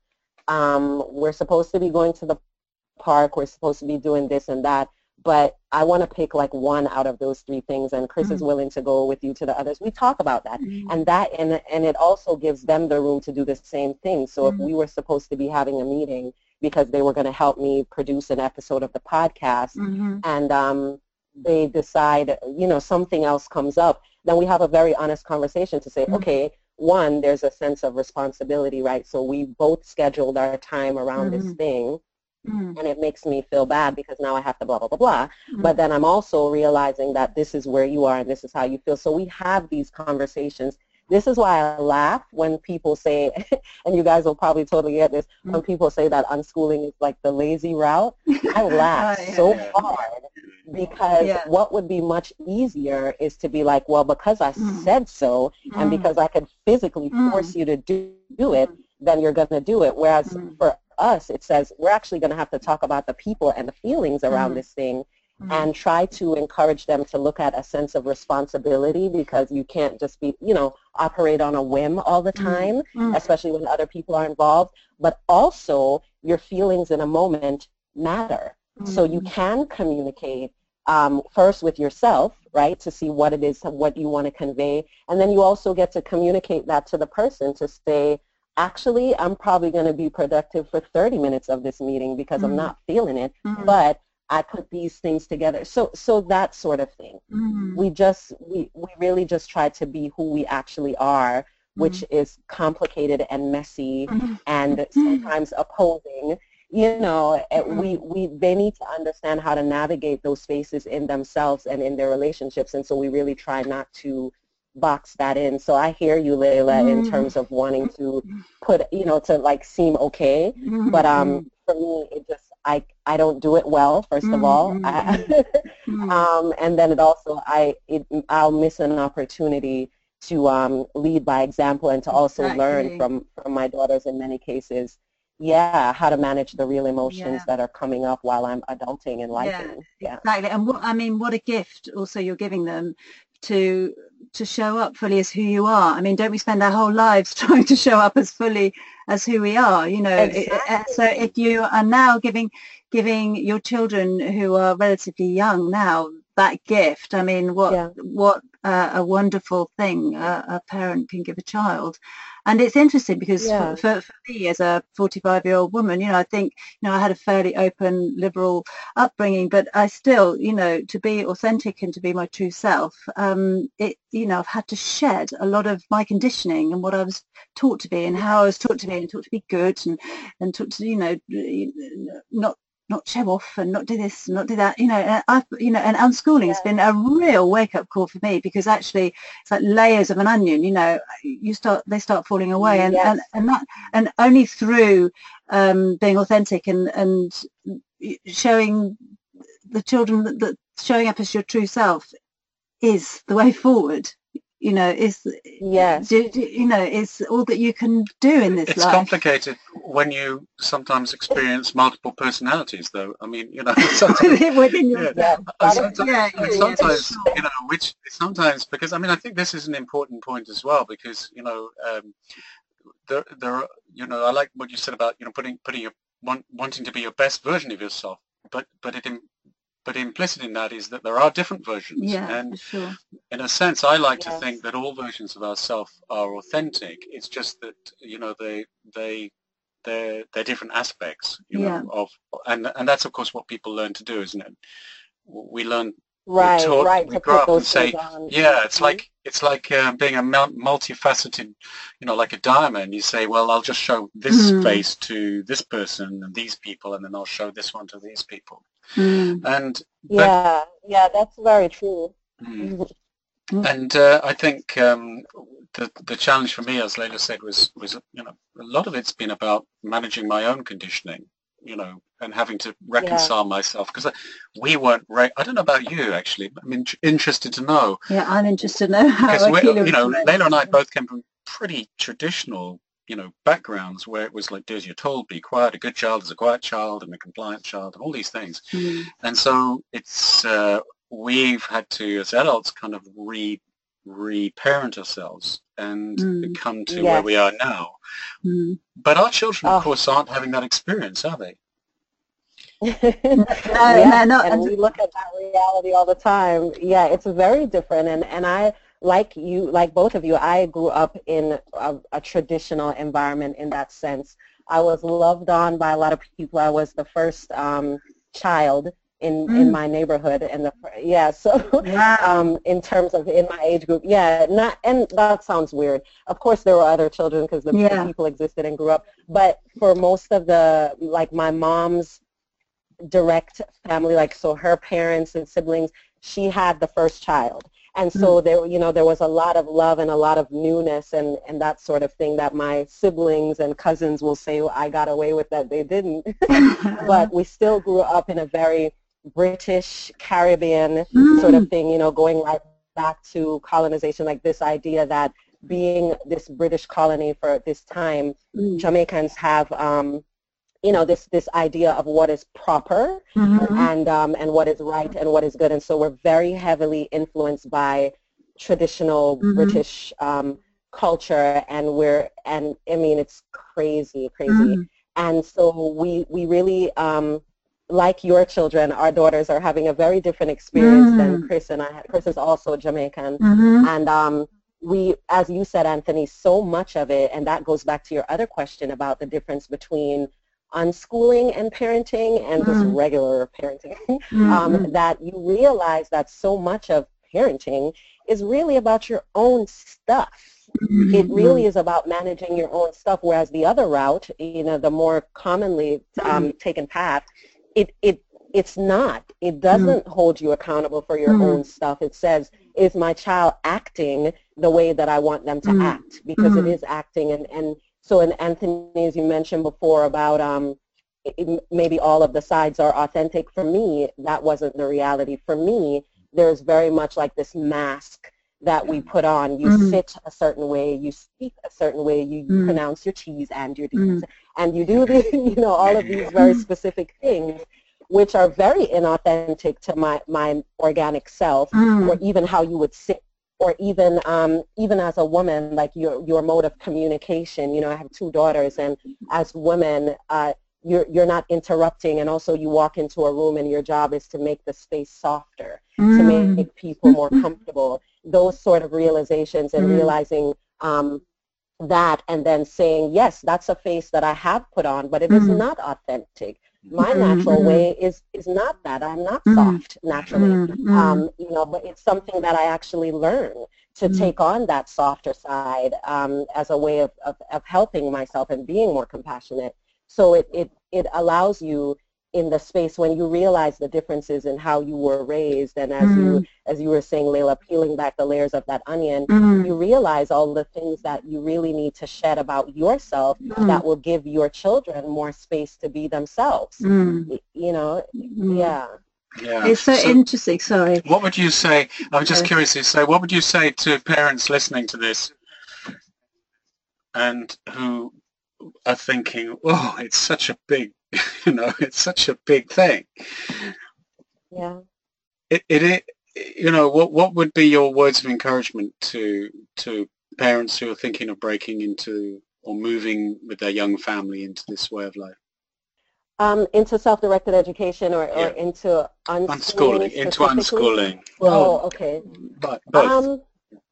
Um, we're supposed to be going to the park, we're supposed to be doing this and that, but I want to pick like one out of those three things, and Chris mm. is willing to go with you to the others. We talk about that, mm. and that and, and it also gives them the room to do the same thing. So mm. if we were supposed to be having a meeting because they were going to help me produce an episode of the podcast, mm-hmm. and um, they decide, you know, something else comes up, then we have a very honest conversation to say, mm. okay, one, there's a sense of responsibility, right? So we both scheduled our time around mm-hmm. this thing, mm-hmm. and it makes me feel bad because now I have to blah, blah, blah, blah. Mm-hmm. But then I'm also realizing that this is where you are and this is how you feel. So we have these conversations. This is why I laugh when people say, and you guys will probably totally get this, mm-hmm. when people say that unschooling is like the lazy route. I laugh oh, yeah. so hard. Because yeah. what would be much easier is to be like, well, because I mm. said so, mm. and because I could physically mm. force you to do, do it, then you're going to do it. Whereas mm. for us, it says we're actually going to have to talk about the people and the feelings around mm. this thing mm. and try to encourage them to look at a sense of responsibility, because you can't just be, you know, operate on a whim all the time, mm. especially when other people are involved. But also, your feelings in a moment matter. Mm. So you can communicate Um, first with yourself, right, to see what it is, what you want to convey, and then you also get to communicate that to the person to say, actually, I'm probably going to be productive for thirty minutes of this meeting because mm-hmm. I'm not feeling it, mm-hmm. but I put these things together. So, so that sort of thing. Mm-hmm. We just, we, we really just try to be who we actually are, which mm-hmm. is complicated and messy mm-hmm. and sometimes opposing. You know, mm-hmm. we, we they need to understand how to navigate those spaces in themselves and in their relationships, and so we really try not to box that in. So I hear you, Layla, mm-hmm. in terms of wanting to put, you know, to like seem okay, mm-hmm. but um, for me, it just, I, I don't do it well, first mm-hmm. of all, I, mm-hmm. um, and then it also, I, it, I'll miss an opportunity to um, lead by example and to also exactly. learn from, from my daughters in many cases. Yeah, how to manage the real emotions yeah. that are coming up while I'm adulting and liking. Yeah, yeah, exactly. And what I mean, what a gift also you're giving them to to show up fully as who you are. I mean, don't we spend our whole lives trying to show up as fully as who we are? You know, exactly. it, so if you are now giving giving your children who are relatively young now that gift, I mean, what yeah. what uh, a wonderful thing uh, a parent can give a child. And it's interesting because yeah. for, for me as a forty-five-year-old woman, you know, I think, you know, I had a fairly open, liberal upbringing, but I still, you know, to be authentic and to be my true self, um, it, you know, I've had to shed a lot of my conditioning and what I was taught to be and how I was taught to be and taught to be good and, and taught to, you know, not not show off and not do this and not do that, you know. And I've, you know, and unschooling has been a real wake-up call for me, because actually it's like layers of an onion, you know. You start, they start falling away, and Yes. and and that, and only through um, being authentic and and showing the children that, that showing up as your true self is the way forward. You know, is Yes. do, do, you know, is all that you can do in this It's life. complicated when you sometimes experience multiple personalities, though. I mean, you know, sometimes, within yeah, yourself. and sometimes, Yeah, and yeah, sometimes sure. you know, which sometimes, because I mean, I think this is an important point as well, because you know, um, there, there, are, you know, I like what you said about, you know, putting, putting your, want, wanting to be your best version of yourself, but, but it, but implicit in that is that there are different versions. Yeah, and for sure. in a sense, I like Yes. to think that all versions of ourselves are authentic. It's just that, you know, they, they, they're, they're different aspects, you know, Yeah. of, and, and that's of course what people learn to do, isn't it? We learn, we're Right, taught, right, we to grow put up and those say, things on. yeah, it's Mhm. like, it's like uh, being a mul- multifaceted, you know, like a diamond. You say, well, I'll just show this Mm. face to this person and these people, and then I'll show this one to these people. Mm. And, but, Yeah, yeah, that's very true. mm, and uh, I think um, the the challenge for me, as Layla said, was was you know, a lot of it's been about managing my own conditioning, you know, and having to reconcile myself, because we weren't right. I don't know about you, actually, but I'm in, interested to know. Yeah, I'm interested to know how Because we, Akila you know, was raised. Layla and I both came from pretty traditional, you know, backgrounds where it was like, do as you're told, be quiet. A good child is a quiet child, and a compliant child, and all these things. Mm. And so it's uh, we've had to, as adults, kind of re re-parent ourselves and Mm. come to Yes. where we are now. Mm. But our children, of Oh. course, aren't having that experience, are they? Yeah, no, no, and and- we look at that reality all the time. Yeah, it's very different. And, and I, like you, like both of you, I grew up in a, a traditional environment in that sense. I was loved on by a lot of people. I was the first um, child in, Mm. in my neighborhood. And the yeah, so Wow. um, in terms of in my age group, yeah, not, and that sounds weird. Of course, there were other children because the, Yeah. the people existed and grew up. But for most of the, like my mom's direct family, like so her parents and siblings, she had the first child. And so Mm. there, you know, there was a lot of love and a lot of newness and, and that sort of thing that my siblings and cousins will say, well, I got away with that, they didn't. But we still grew up in a very British, Caribbean sort of thing, you know, going right back to colonization, like this idea that being this British colony for this time, Mm. Jamaicans have, um, you know, this, this idea of what is proper Mhm. and um, and what is right and what is good. And so we're very heavily influenced by traditional Mhm. British um, culture, and we're, and I mean, it's crazy, crazy. Mm. And so we, we really, um, like your children, our daughters are having a very different experience than Mm. Chris and I had. Chris is also Jamaican. Mhm. And um, we, as you said, Anthony, so much of it, and that goes back to your other question about the difference between unschooling and parenting and just Mm. regular parenting, Mm. um, that you realize that so much of parenting is really about your own stuff. Mm. It really is about managing your own stuff, whereas the other route, you know, the more commonly um, taken path, it, it, it's not. It doesn't hold you accountable for your Mm. own stuff. It says, is my child acting the way that I want them to Mm. act? Because it Mm. is acting. And, and so, in Anthony, as you mentioned before about um, it, maybe all of the sides are authentic, for me, that wasn't the reality. For me, there's very much like this mask that we put on. You Mm. sit a certain way, you speak a certain way, you Mm. pronounce your T's and your D's, Mm. and you do the, you know, all of these very specific things, which are very inauthentic to my, my organic self, Mm. or even how you would sit, or even um, even as a woman, like your your mode of communication. You know, I have two daughters, and as women, uh, you're you're not interrupting, and also you walk into a room, and your job is to make the space softer, to Mm. make people more comfortable. Those sort of realizations, and Mm. realizing um, that, and then saying, yes, that's a face that I have put on, but it is Mm. not authentic. My Mm. natural Mm. way is is not that. I'm not Mm. soft naturally. Mm. Mm. Um, you know, but it's something that I actually learn to Mm. take on that softer side um, as a way of, of, of helping myself and being more compassionate. So it, it, it allows you in the space when you realize the differences in how you were raised, and as mm. you as you were saying, Layla, peeling back the layers of that onion, Mm. you realize all the things that you really need to shed about yourself Mm. that will give your children more space to be themselves. Mm. You know, Mm. yeah. Yeah. It's so, So interesting. Sorry. what would you say, I'm just Yes. curious to say, what would you say to parents listening to this and who are thinking, oh, it's such a big, you know, it's such a big thing. Yeah. It, it, it you know, what what would be your words of encouragement to to parents who are thinking of breaking into or moving with their young family into this way of life? Um, into self-directed education, or, or Yeah. into unschooling, Unschooling, into unschooling. Oh, okay. But both. Um,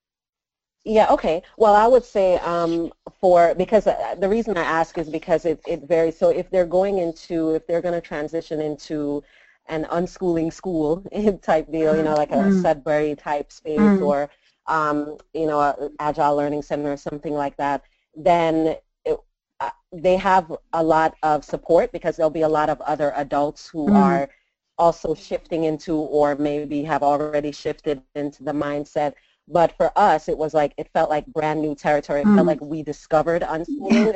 yeah, okay. Well, I would say um, for, because uh, the reason I ask is because it, it varies. So if they're going into, if they're going to transition into an unschooling school type deal, you know, like a Mm. Sudbury type space, Mm. or, um, you know, a Agile Learning Center or something like that, then it, uh, they have a lot of support, because there'll be a lot of other adults who Mm. are also shifting into, or maybe have already shifted into the mindset. But for us, it was like, it felt like brand new territory. It Mm. felt like we discovered unschooling,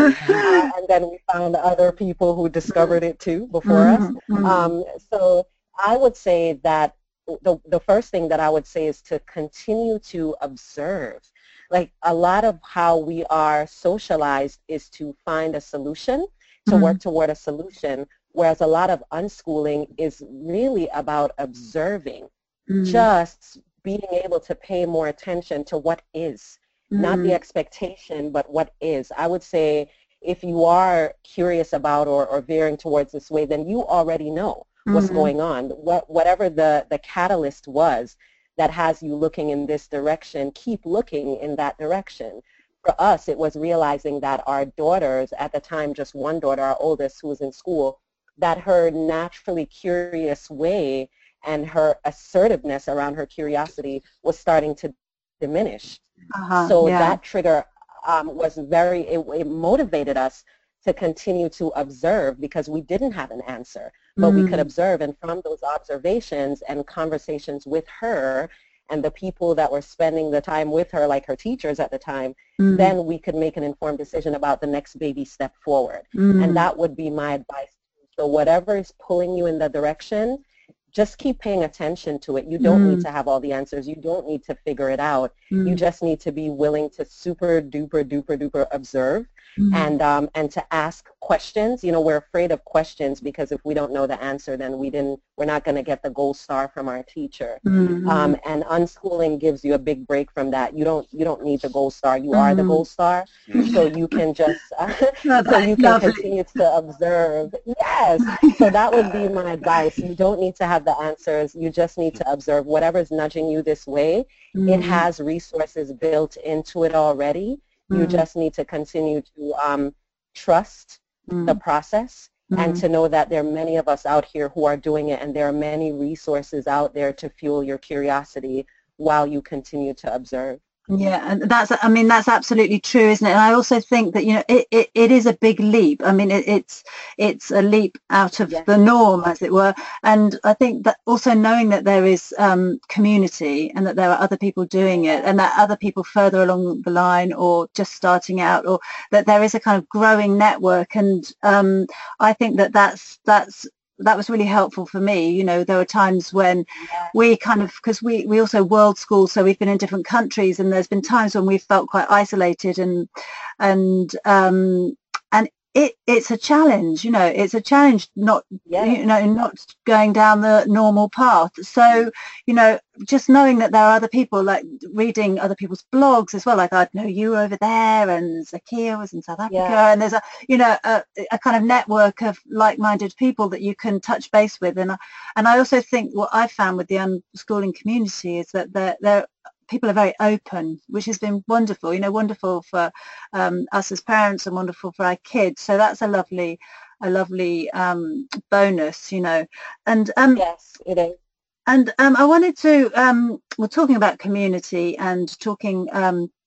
uh, and then we found other people who discovered it too before us. Mm. Um, so I would say that the, the first thing that I would say is to continue to observe. Like, a lot of how we are socialized is to find a solution, to Mm. work toward a solution, whereas a lot of unschooling is really about observing, Mm. just being able to pay more attention to what is, Mm. not the expectation, but what is. I would say if you are curious about, or, or veering towards this way, then you already know what's Mm. going on. What, whatever the, the catalyst was that has you looking in this direction, keep looking in that direction. For us, it was realizing that our daughters, at the time, just one daughter, our oldest, who was in school, that her naturally curious way and her assertiveness around her curiosity was starting to diminish. Uh-huh. So Yeah. that trigger um, was very, it, it motivated us to continue to observe, because we didn't have an answer, but we could Mm. observe, and from those observations and conversations with her and the people that were spending the time with her, like her teachers at the time, Mm. then we could make an informed decision about the next baby step forward. Mm. And that would be my advice. So whatever is pulling you in the direction, just keep paying attention to it. You don't Mm. need to have all the answers. You don't need to figure it out. Mm. You just need to be willing to super duper duper duper observe, Mm. and um, and to ask questions. You know, we're afraid of questions, because if we don't know the answer, then we didn't. We're not going to get the gold star from our teacher. Mm. Um, and unschooling gives you a big break from that. You don't you don't need the gold star. You are the Mm. gold star, so you can just uh, No, so you that's can lovely. continue to observe. Yes. So that would be my advice. You don't need to have the answers. You just need to observe. Whatever's nudging you this way, Mm. it has resources built into it already. You Mm. just need to continue to um, trust Mm. the process, and Mm. to know that there are many of us out here who are doing it, and there are many resources out there to fuel your curiosity while you continue to observe. Yeah, and that's, I mean, that's absolutely true, isn't it? And I also think that, you know, it, it, it is a big leap. I mean, it, it's it's a leap out of Yes. the norm, as it were. And I think that also knowing that there is um, community, and that there are other people doing it, and that other people further along the line, or just starting out, or that there is a kind of growing network. And um, I think that that's that's that was really helpful for me. You know, there were times when Yes. we kind of, because we we also world school, so we've been in different countries, and there's been times when we felt quite isolated, and and um and it it's a challenge, you know, it's a challenge not Yes. you know not going down the normal path. So, you know, just knowing that there are other people, like reading other people's blogs as well, like I'd know you over there, and Zakia was in South Africa, Yeah. and there's a, you know, a, a kind of network of like-minded people that you can touch base with. And I, and I also think what I found with the unschooling community is that they're, they're people are very open, which has been wonderful, you know, wonderful for um, us as parents, and wonderful for our kids. So that's a lovely, a lovely um, bonus, you know. And um, Yes, it is. and um, I wanted to, um, we're talking about community, and talking um,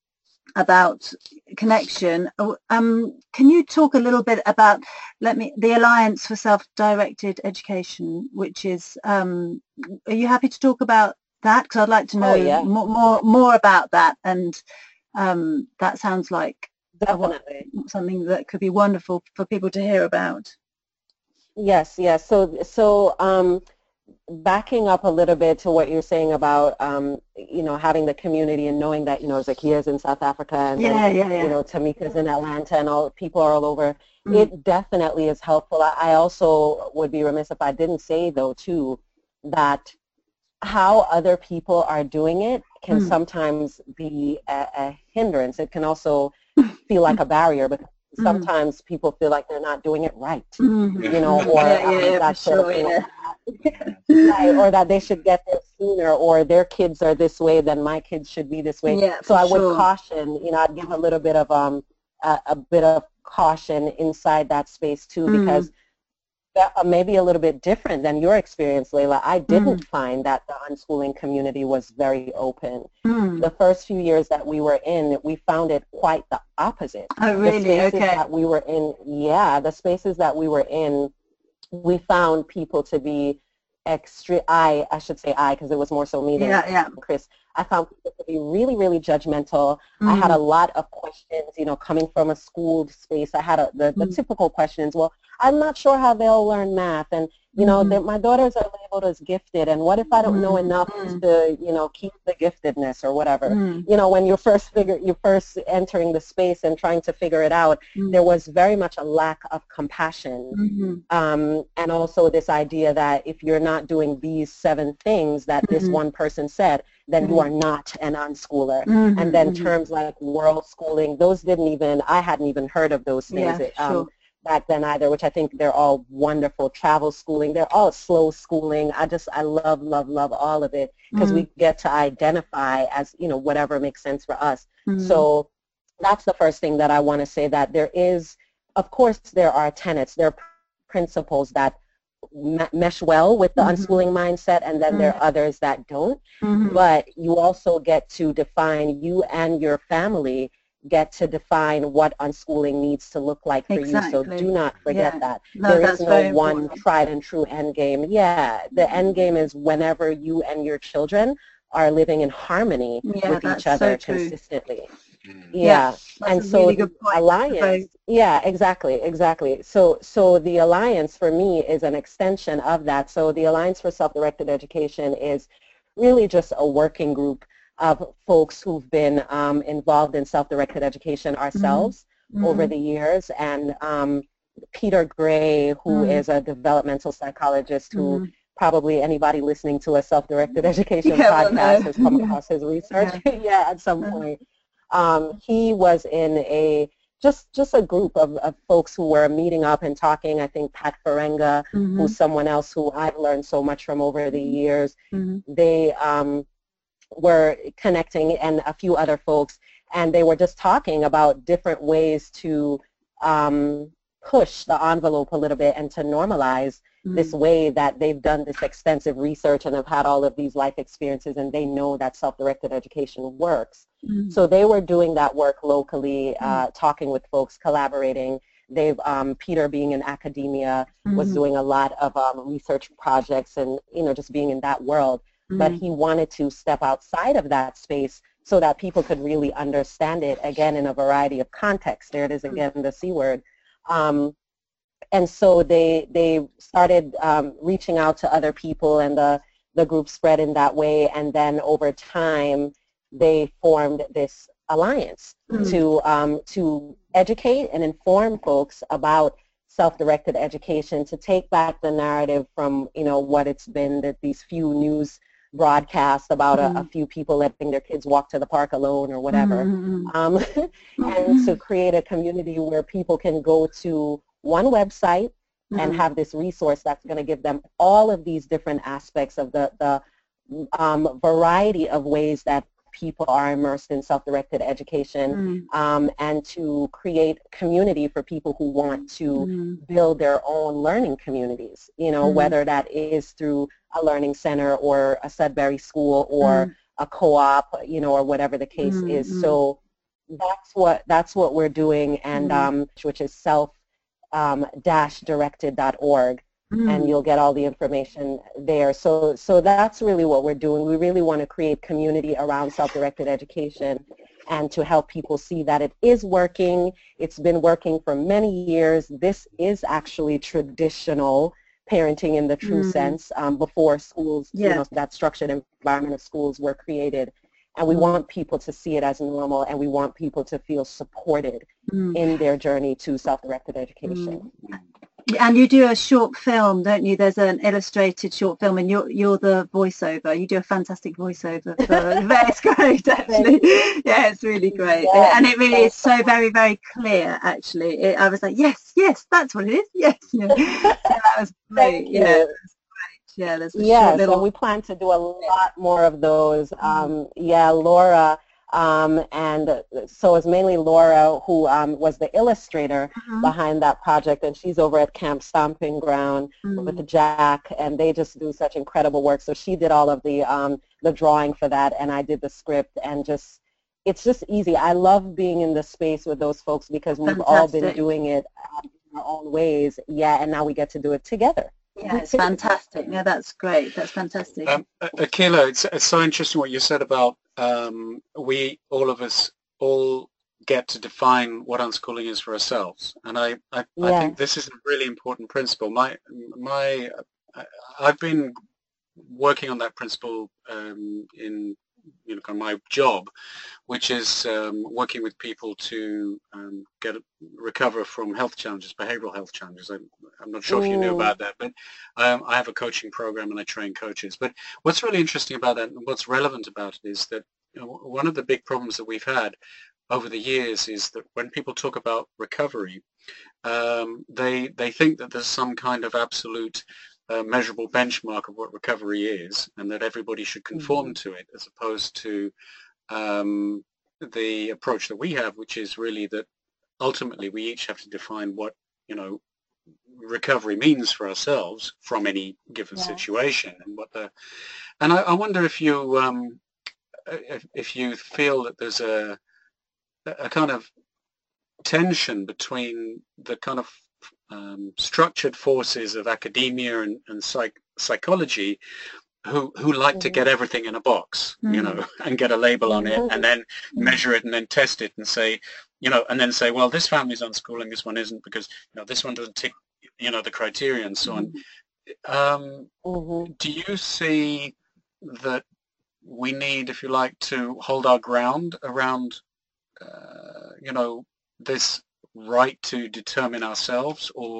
about connection. Um, can you talk a little bit about let me the Alliance for Self-Directed Education, which is um, are you happy to talk about that? Because I'd like to know Oh, yeah. more, more more about that, and um, that sounds like Definitely. a, something that could be wonderful for people to hear about. Yes, yes. So, so um, backing up a little bit to what you're saying about, um, you know, having the community and knowing that, you know, Zakia's in South Africa and yeah, then, yeah, yeah. you know, Tamika's in Atlanta and all people are all over. Mm. It definitely is helpful. I, I also would be remiss if I didn't say, though, too, that how other people are doing it can mm. sometimes be a, a hindrance. It can also feel like a barrier, but sometimes mm. people feel like they're not doing it right, mm-hmm. you know, or yeah, yeah, yeah, that sort sure, of thing. Yeah. Right, or that they should get there sooner, or their kids are this way, then my kids should be this way. Yeah, so I would sure. caution, you know, I'd give a little bit of um a, a bit of caution inside that space too, mm. because that uh, may be a little bit different than your experience, Layla. I didn't mm. find that the unschooling community was very open. Mm. The first few years that we were in, we found it quite the opposite. Oh, really? The spaces okay. that we were in, yeah, the spaces that we were in, we found people to be extreme. I, I should say I, because it was more so me than yeah, yeah. Chris. I found people to be really, really judgmental. Mm. I had a lot of questions, you know, coming from a school space. I had a, the, the mm. typical questions. Well, I'm not sure how they'll learn math, and you know, mm-hmm. my daughters are labeled as gifted, and what if I don't mm-hmm. know enough mm-hmm. to, you know, keep the giftedness or whatever? Mm-hmm. You know, when you're first figure, you're first entering the space and trying to figure it out, mm-hmm. there was very much a lack of compassion, mm-hmm. um, and also this idea that if you're not doing these seven things that mm-hmm. this one person said, then mm-hmm. you are not an unschooler. Mm-hmm. And then mm-hmm. terms like world schooling, those didn't even, I hadn't even heard of those things. Yeah, it, um, sure. back then either, which I think they're all wonderful. Travel schooling, they're all slow schooling. I just, I love, love, love all of it because mm. we get to identify as, you know, whatever makes sense for us. Mm. So that's the first thing that I want to say, that there is, of course, there are tenets, there are principles that mesh well with the mm-hmm. unschooling mindset, and then mm-hmm. there are others that don't. Mm-hmm. But you also get to define, you and your family get to define what unschooling needs to look like for exactly. you. So do not forget yeah. that. No, there is no one important. tried and true end game. Yeah, the end game is whenever you and your children are living in harmony yeah, with each other so consistently. Mm. Yeah, yeah and so really the alliance, yeah, exactly, exactly. So, so the alliance for me is an extension of that. So the Alliance for Self-Directed Education is really just a working group of folks who've been um, involved in self-directed education ourselves mm-hmm. over the years. And um, Peter Gray, who mm-hmm. is a developmental psychologist who mm-hmm. probably anybody listening to a self-directed education yeah, podcast well, no. has come across his research yeah. yeah, at some point. Um, he was in a just just a group of, of folks who were meeting up and talking. I think Pat Ferenga, mm-hmm. who's someone else who I've learned so much from over the years, mm-hmm. they um, were connecting, and a few other folks, and they were just talking about different ways to um, push the envelope a little bit and to normalize mm-hmm. this way that they've done this extensive research and have had all of these life experiences, and they know that self-directed education works. Mm-hmm. So they were doing that work locally, uh, mm-hmm. talking with folks, collaborating. They've, um, Peter being in academia, mm-hmm. was doing a lot of um, research projects and, you know, just being in that world. But he wanted to step outside of that space so that people could really understand it, again, in a variety of contexts. There it is again, the C word. Um, and so they they started um, reaching out to other people, and the, the group spread in that way. And then over time, they formed this alliance mm-hmm. to, um, to educate and inform folks about self-directed education, to take back the narrative from, you know, what it's been, that these few news broadcast about mm-hmm. a, a few people letting their kids walk to the park alone or whatever, mm-hmm. um, and to create a community where people can go to one website mm-hmm. and have this resource that's going to give them all of these different aspects of the, the um, variety of ways that people are immersed in self-directed education, mm-hmm. um, and to create community for people who want to mm-hmm. build their own learning communities, you know, mm-hmm. whether that is through a learning center or a Sudbury school or mm-hmm. a co-op, you know, or whatever the case mm-hmm. is. So that's what that's what we're doing, and mm-hmm. um, which is self um, dash directed dot org. Mm. And you'll get all the information there. So, so that's really what we're doing. We really want to create community around self-directed education and to help people see that it is working. It's been working for many years. This is actually traditional parenting in the true mm. sense um, before schools, yeah. you know, that structured environment of schools were created. And we mm. want people to see it as normal, and we want people to feel supported mm. in their journey to self-directed education. Mm. And you do a short film, don't you? There's an illustrated short film, and you're you're the voiceover. You do a fantastic voiceover. For, it's great, actually. Yeah, it's really great, yeah. And it really is so very, very clear. Actually, it, I was like, yes, yes, that's what it is. Yes, yeah. So that was great. Yeah, that was great. Yeah, there's a yes, short little. And we plan to do a lot more of those. Um, yeah, Laura. Um, and so it's mainly Laura who um, was the illustrator uh-huh. behind that project, and she's over at Camp Stomping Ground mm. with Jack, and they just do such incredible work. So she did all of the um, the drawing for that, and I did the script, and just it's just easy. I love being in the space with those folks because we've Fantastic. all been doing it um, in our own ways, yeah, and now we get to do it together. Yeah, it's fantastic. Yeah, that's great. That's fantastic. Um, Akilah, it's, it's so interesting what you said about um, we, all of us, all get to define what unschooling is for ourselves. And I, I, yeah. I think this is a really important principle. My, my, I've been working on that principle um, in you know, kind of my job, which is um, working with people to um, get recover from health challenges, behavioral health challenges. I'm, I'm not sure Ooh. if you knew about that, but um, I have a coaching program and I train coaches. But what's really interesting about that and what's relevant about it is that you know, one of the big problems that we've had over the years is that when people talk about recovery, um, they they think that there's some kind of absolute a measurable benchmark of what recovery is, and that everybody should conform mm-hmm. to it, as opposed to um, the approach that we have, which is really that ultimately we each have to define what you know recovery means for ourselves from any given yeah. situation, and what the. And I, I wonder if you um, if, if you feel that there's a a kind of tension between the kind of Um, structured forces of academia and, and psych psychology who who like mm-hmm. to get everything in a box, mm-hmm. you know, and get a label on it, and then mm-hmm. measure it, and then test it, and say, you know, and then say, well, this family's unschooling, this one isn't, because you know this one doesn't tick, you know, the criteria, and so mm-hmm. on. Um, mm-hmm. Do you see that we need, if you like, to hold our ground around, uh, you know, this right to determine ourselves, or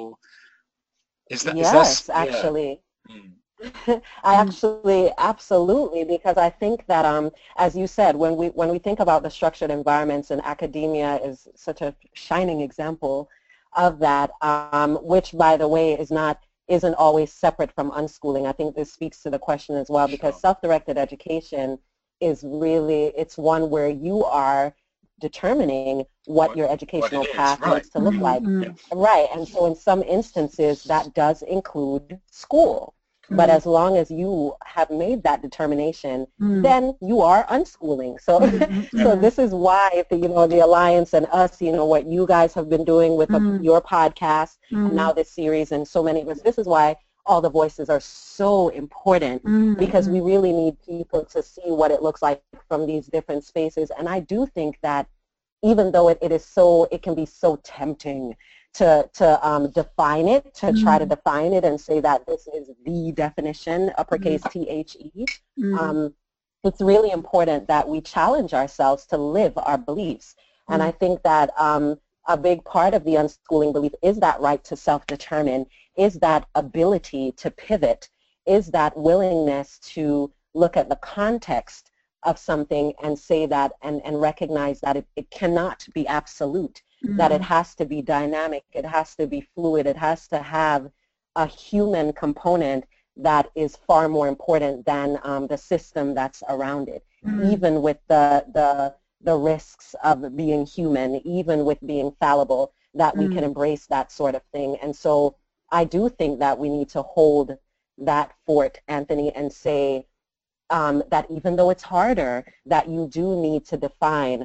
is that yes is that, actually yeah. mm. I actually absolutely, because I think that um as you said, when we when we think about the structured environments, and academia is such a shining example of that, um which by the way is not isn't always separate from unschooling. I think this speaks to the question as well, because sure. self-directed education is really, it's one where you are determining what, what your educational what path right. needs to look mm-hmm. like. Mm-hmm. Right, and so in some instances that does include school. Mm-hmm. But as long as you have made that determination, mm-hmm. then you are unschooling. So mm-hmm. so this is why the, you know, the Alliance and us, you know, what you guys have been doing with mm-hmm. a, your podcast, mm-hmm. and now this series, and so many of us, this is why all the voices are so important, mm-hmm. because we really need people to see what it looks like from these different spaces. And I do think that even though it, it is so, it can be so tempting to, to um, define it, to mm-hmm. try to define it and say that this is the definition, uppercase mm-hmm. T H E, mm-hmm. um, it's really important that we challenge ourselves to live our beliefs. Mm-hmm. And I think that um, a big part of the unschooling belief is that right to self-determine, is that ability to pivot, is that willingness to look at the context of something and say that, and, and recognize that it, it cannot be absolute, mm-hmm. that it has to be dynamic, it has to be fluid, it has to have a human component that is far more important than um, the system that's around it, mm-hmm. even with the, the, the risks of being human, even with being fallible, that mm-hmm. we can embrace that sort of thing. And so I do think that we need to hold that fort, Anthony, and say um, that even though it's harder, that you do need to define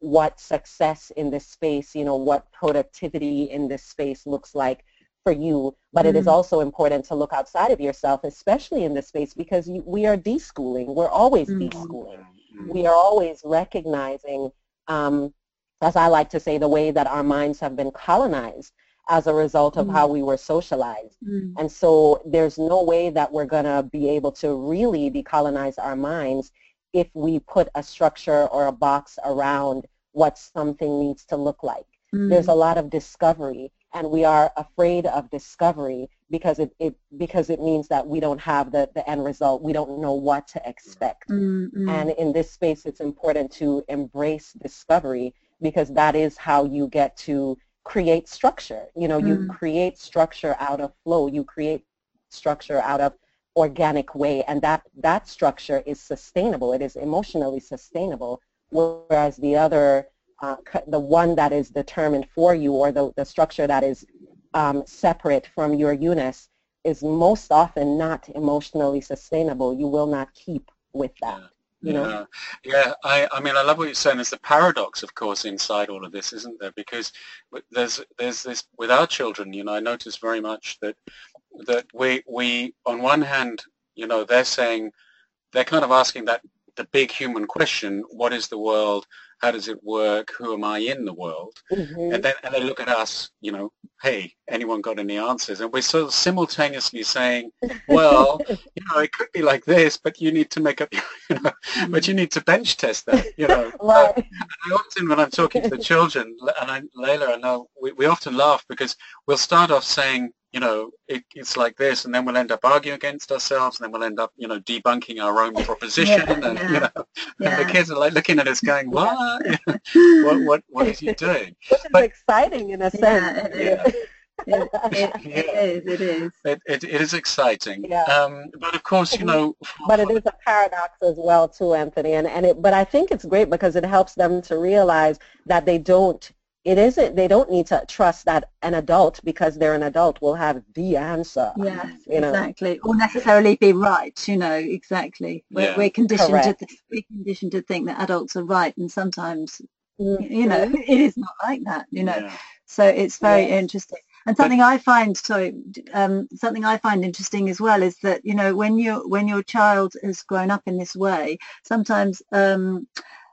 what success in this space, you know, what productivity in this space looks like for you. But mm-hmm. it is also important to look outside of yourself, especially in this space, because you, we are deschooling. We're always mm-hmm. deschooling. Mm-hmm. We are always recognizing, um, as I like to say, the way that our minds have been colonized as a result of mm. how we were socialized. Mm. And so there's no way that we're going to be able to really decolonize our minds if we put a structure or a box around what something needs to look like. Mm. There's a lot of discovery, and we are afraid of discovery because it, it because it means that we don't have the, the end result. We don't know what to expect. Mm, mm. And in this space, it's important to embrace discovery, because that is how you get to create structure. You know, you mm. create structure out of flow. You create structure out of organic way, and that, that structure is sustainable. It is emotionally sustainable, whereas the other, uh, the one that is determined for you, or the, the structure that is um, separate from your Eunice, is most often not emotionally sustainable. You will not keep with that. Yeah. You know? Yeah, yeah. I, I mean, I love what you're saying. There's the paradox, of course, inside all of this, isn't there? Because there's there's this with our children. You know, I notice very much that that we we on one hand, you know, they're saying, they're kind of asking that the big human question: what is the world? How does it work? Who am I in the world? Mm-hmm. And then and they look at us, you know, hey, anyone got any answers? And we're sort of simultaneously saying, well, you know, it could be like this, but you need to make up, you know, mm-hmm. but you need to bench test that, you know. Right. Uh, I often, when I'm talking to the children, and I, Layla, I know, we, we often laugh because we'll start off saying, you know, it, it's like this, and then we'll end up arguing against ourselves, and then we'll end up, you know, debunking our own proposition, yeah, and yeah, you know, yeah. and the kids are like looking at us, going, "What? what? What? What is he doing?" Which is but, exciting in a sense. Yeah, it, it, it, yeah. it is. It is. It, it, it is exciting. Yeah. Um, but of course, you know. But it is a paradox as well, too, Anthony. And and it. But I think it's great because it helps them to realize that they don't. It isn't, they don't need to trust that an adult, because they're an adult, will have the answer. Yes, you know? Exactly. Or necessarily be right, you know, exactly. We're, yeah. we're, conditioned Correct. to th- we're conditioned to think that adults are right, and sometimes, mm-hmm. you know, it is not like that, you know. Yeah. So it's very yes. interesting. And something but, I find, sorry, um, something I find interesting as well is that, you know, when you when your child has grown up in this way, sometimes um,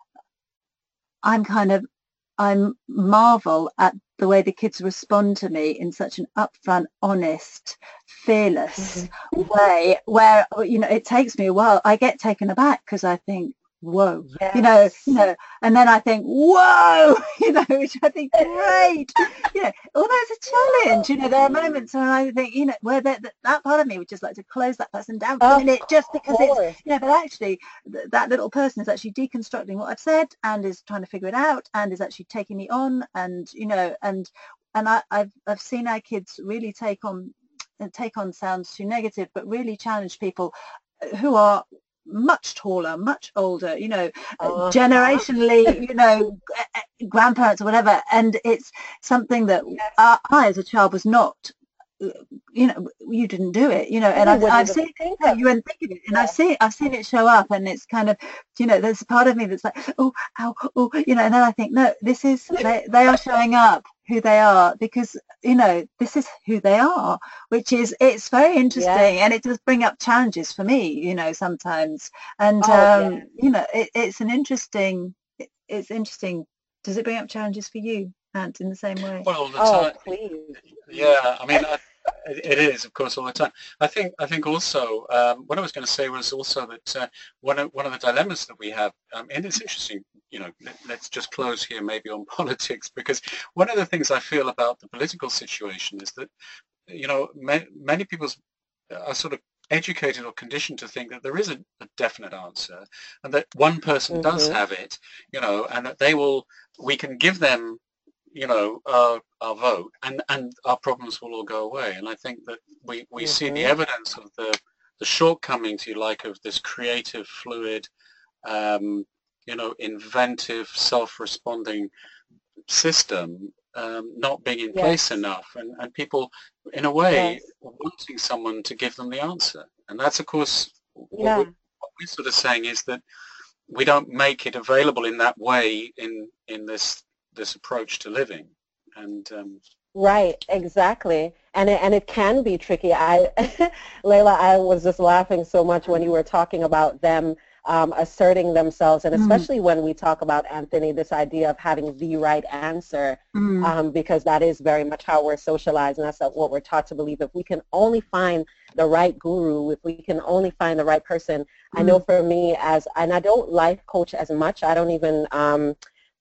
I'm kind of, I marvel at the way the kids respond to me in such an upfront, honest, fearless mm-hmm. way, where, you know, it takes me a while. I get taken aback because I think, whoa, yes. you know, you know, and then I think, whoa, you know, which I think, great, you know, although it's a challenge, you know, there are moments where I think, you know, where that, that, that part of me would just like to close that person down for a minute, just because it's, you know, but actually th- that little person is actually deconstructing what I've said and is trying to figure it out and is actually taking me on, and, you know, and, and I, I've, I've seen our kids really take on, take on sounds too negative, but really challenge people who are much taller, much older, you know, uh, generationally, you know, grandparents or whatever, and it's something that yes. I, I as a child was not, you know, you didn't do it, you know, and I've, I've seen it, yeah, you wouldn't think of it, and yeah. I've seen I've seen it show up, and it's kind of, you know, there's a part of me that's like, oh, ow, oh, you know, and then I think, no, this is, they, they are showing up who they are, because, you know, this is who they are, which is, it's very interesting, yes. and it does bring up challenges for me, you know, sometimes, and oh, um, yeah. you know, it, it's an interesting, it, it's interesting. Does it bring up challenges for you, Ant, in the same way? Well, all the oh, time. Please. Yeah, I mean, I, it is, of course, all the time. I think, I think also, um, what I was going to say was also that uh, one of one of the dilemmas that we have, um, and it's interesting, you know, let, let's just close here maybe on politics, because one of the things I feel about the political situation is that, you know, ma- many people are sort of educated or conditioned to think that there is a, a definite answer, and that one person mm-hmm. does have it, you know, and that they will, we can give them, you know, our, our vote, and, and our problems will all go away. And I think that we, we mm-hmm. see the evidence of the, the shortcomings, you like, of this creative, fluid, um, you know, inventive, self-responding system um, not being in yes. place enough, and, and people, in a way, yes. wanting someone to give them the answer. And that's, of course, yeah. what, we, what we're sort of saying is that, we don't make it available in that way in in this this approach to living. And um, right, exactly. And it, and it can be tricky. I, Layla, I was just laughing so much when you were talking about them um, asserting themselves, and especially mm. when we talk about, Anthony, this idea of having the right answer, mm. um, because that is very much how we're socialized, and that's what we're taught to believe. If we can only find the right guru, if we can only find the right person, mm. I know for me, as and I don't life coach as much. I don't even um,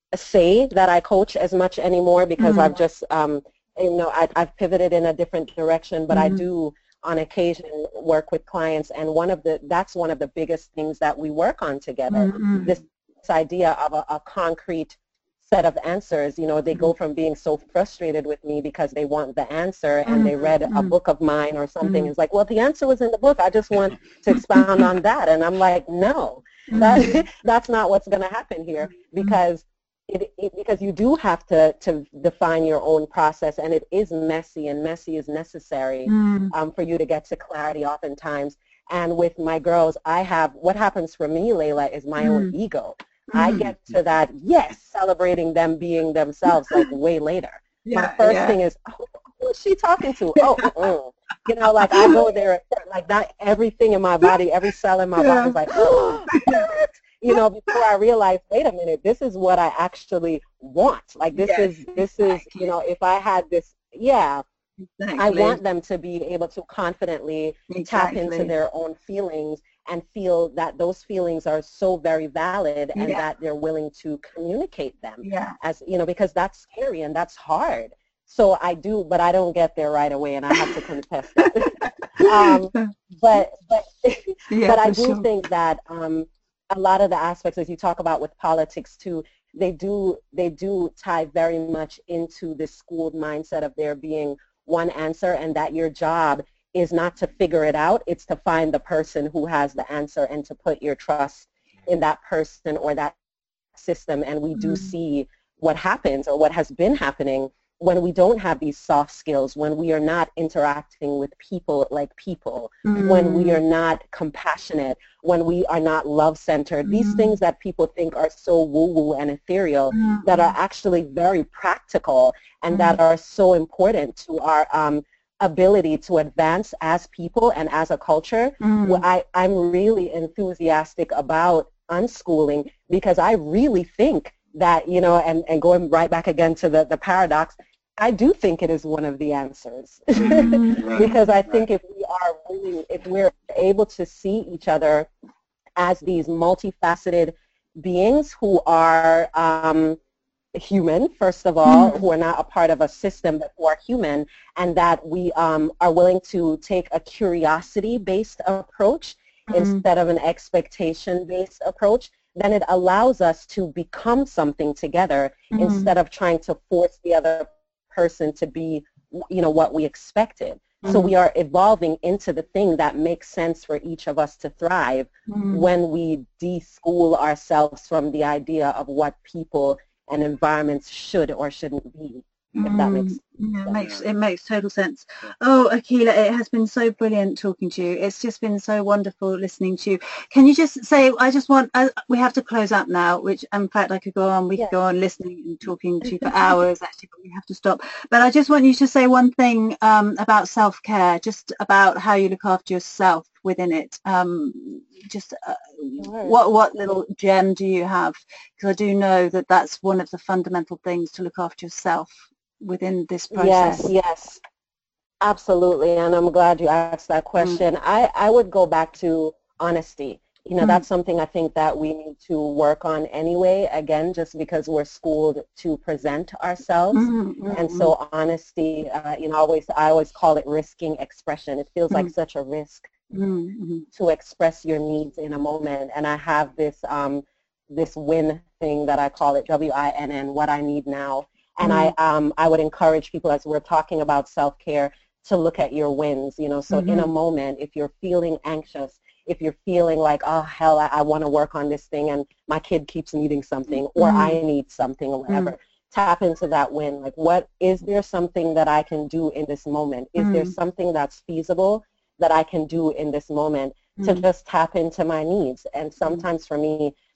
say that I coach as much anymore because mm. I've just, um, you know, I, I've pivoted in a different direction, but mm. I do on occasion work with clients, and one of the that's one of the biggest things that we work on together. Mm-hmm. This, this idea of a, a concrete set of answers. You know, they go from being so frustrated with me because they want the answer, and they read a book of mine or something. It's like, well, the answer was in the book. I just want to expound on that, and I'm like, no, that that's not what's going to happen here, because. It, it, because you do have to, to define your own process, and it is messy, and messy is necessary mm. um, for you to get to clarity oftentimes. And with my girls, I have, what happens for me, Layla, is my mm. own ego. Mm. I get to that, yes, celebrating them being themselves like way later. Yeah, my first yeah. thing is, oh, who is she talking to? Oh, uh-uh. You know, like I go there, like not everything in my body, every cell in my yeah. body is like, oh, what? You know, before I realized, wait a minute, this is what I actually want. Like this yes, is, this exactly. is, you know, if I had this, yeah, exactly. I want them to be able to confidently exactly. tap into their own feelings and feel that those feelings are so very valid, and yeah. that they're willing to communicate them. Yeah. As, you know, because that's scary and that's hard. So I do, but I don't get there right away, and I have to confess that. um, but, but, yeah, but I do sure. think that, um, a lot of the aspects, as you talk about with politics too, they do they do tie very much into this schooled mindset of there being one answer, and that your job is not to figure it out, it's to find the person who has the answer and to put your trust in that person or that system. And we mm-hmm. do see what happens, or what has been happening, when we don't have these soft skills, when we are not interacting with people like people, mm. when we are not compassionate, when we are not love-centered, mm. these things that people think are so woo-woo and ethereal mm. that are actually very practical, and mm. that are so important to our um, ability to advance as people and as a culture. Mm. Well, I, I'm really enthusiastic about unschooling, because I really think that, you know, and, and going right back again to the, the paradox, I do think it is one of the answers. Mm-hmm. Because I think if we are really, if we're able to see each other as these multifaceted beings who are um, human, first of all, mm-hmm. who are not a part of a system, but who are human, and that we um, are willing to take a curiosity-based approach mm-hmm. instead of an expectation-based approach, then it allows us to become something together mm-hmm. instead of trying to force the other person to be, you know, what we expected. Mm-hmm. So we are evolving into the thing that makes sense for each of us to thrive mm-hmm. when we de-school ourselves from the idea of what people and environments should or shouldn't be. If that makes sense. Yeah, it makes it makes total sense. Oh, Akilah, it has been so brilliant talking to you. It's just been so wonderful listening to you. Can you just say, I just want, uh, we have to close up now, which in fact I could go on, we yeah. could go on listening and talking to you for hours actually, but we have to stop. But I just want you to say one thing um, about self-care, just about how you look after yourself within it. Um, just uh, sure. what what little gem do you have? Because I do know that that's one of the fundamental things, to look after yourself within this process. Yes, yes, absolutely, and I'm glad you asked that question. Mm. I, I would go back to honesty. You know, mm. that's something I think that we need to work on anyway, again, just because we're schooled to present ourselves. Mm-hmm. And so honesty, uh, you know, always I always call it risking expression. It feels mm. like such a risk mm-hmm. to express your needs in a moment. And I have this, um, this win thing that I call it, W I N N, what I need now. And mm-hmm. I, um, I would encourage people, as we're talking about self-care, to look at your wins. You know, so mm-hmm. in a moment, if you're feeling anxious, if you're feeling like, oh, hell, I, I want to work on this thing, and my kid keeps needing something, or mm-hmm. I need something, or whatever, mm-hmm. tap into that win. Like, what is there something that I can do in this moment? Is mm-hmm. there something that's feasible that I can do in this moment mm-hmm. to just tap into my needs? And sometimes for me,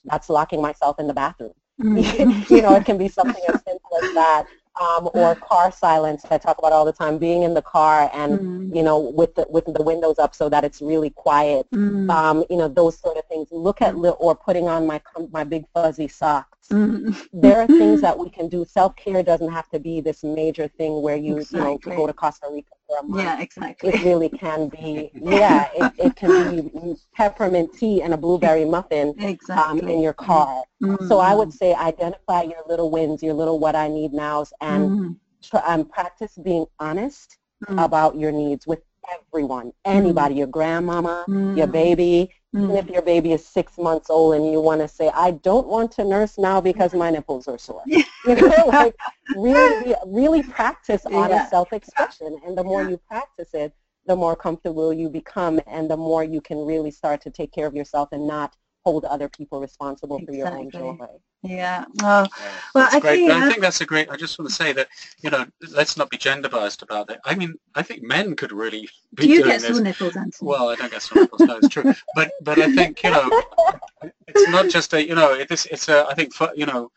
that's locking myself in the bathroom. Mm. You know, it can be something as simple as that. Um, or car silence, I talk about all the time, being in the car and, Mm. you know, with the, with the windows up so that it's really quiet. Mm. Um, you know, those sort of things. Look at, li- or putting on my, my big fuzzy socks. Mm. There are things that we can do. Self-care doesn't have to be this major thing where you, Exactly. you know, go to Costa Rica for a month. Yeah, exactly. It really can be, yeah, it, it can be peppermint tea and a blueberry muffin Exactly. um, in your car. Mm. So I would say identify your little wins, your little what I need nows, and Mm. try, um, practice being honest Mm. about your needs with everyone, anybody, your grandmama, Mm. your baby. Even Mm. if your baby is six months old and you want to say, I don't want to nurse now because my nipples are sore. You know, like really, really practice honest Yeah. self-expression. And the more you practice it, the more comfortable you become and the more you can really start to take care of yourself and not hold other people responsible for your own Exactly. joy. Yeah. Oh, Yeah, well, that's I great. think, I uh, think that's a great. I just want to say that, you know, let's not be gender biased about it. I mean, I think men could really be do you doing get this. sore nipples, Anthony? Well, I don't get sore nipples. No, it's true. But but I think, you know, it's not just a, you know, it is, it's a, I think, for, you know,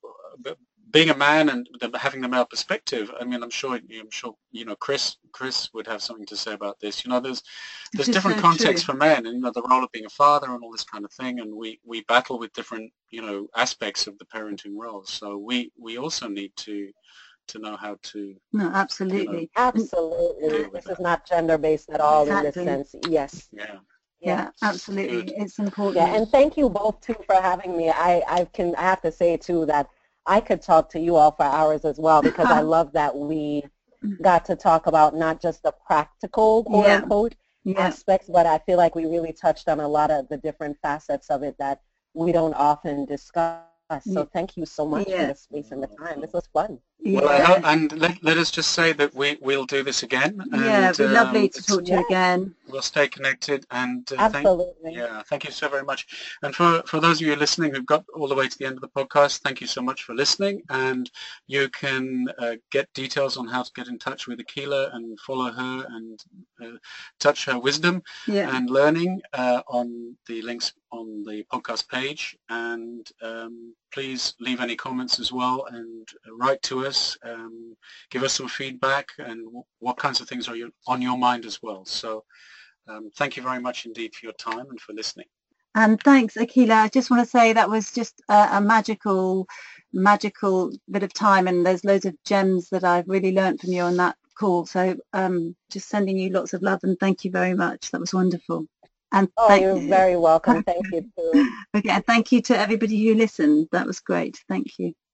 being a man and the, having the male perspective. I mean, I'm sure, I'm sure, you know, Chris, Chris would have something to say about this. You know, there's, there's This is different so contexts true. for men, and you know, the role of being a father and all this kind of thing, and we we battle with different, you know, aspects of the parenting role. So we we also need to to know how to, No, you know, absolutely. Absolutely. deal with This is that. not gender-based at all in this Exactly. sense. Yes. Yeah. Yeah, absolutely. Good. It's important. Yeah, and thank you both too for having me. I, I can I have to say too that I could talk to you all for hours as well because I love that we got to talk about not just the practical quote Yeah. unquote Yeah. aspects, but I feel like we really touched on a lot of the different facets of it that we don't often discuss. So thank you so much Yeah. for the space and the time. This was fun. Well, I Yeah. hope, and let, let us just say that we we'll do this again. And, Yeah, it'd be lovely um, to it's- talk to you Yeah. again. We'll stay connected, and uh, thank Absolutely. yeah, thank you so very much. And for for those of you listening who've got all the way to the end of the podcast, thank you so much for listening. And you can uh, get details on how to get in touch with Akilah and follow her and uh, touch her wisdom Yeah. and learning uh, on the links on the podcast page. And um, please leave any comments as well and write to us. Um, give us some feedback and w what kinds of things are you, on your mind as well. So um, thank you very much indeed for your time and for listening. And thanks, Akilah. I just want to say that was just a, a magical, magical bit of time, and there's loads of gems that I've really learned from you on that call. So um, just sending you lots of love and thank you very much. That was wonderful. And Oh, thank you're very welcome. Thank you too. Okay, and thank you to everybody who listened. That was great. Thank you.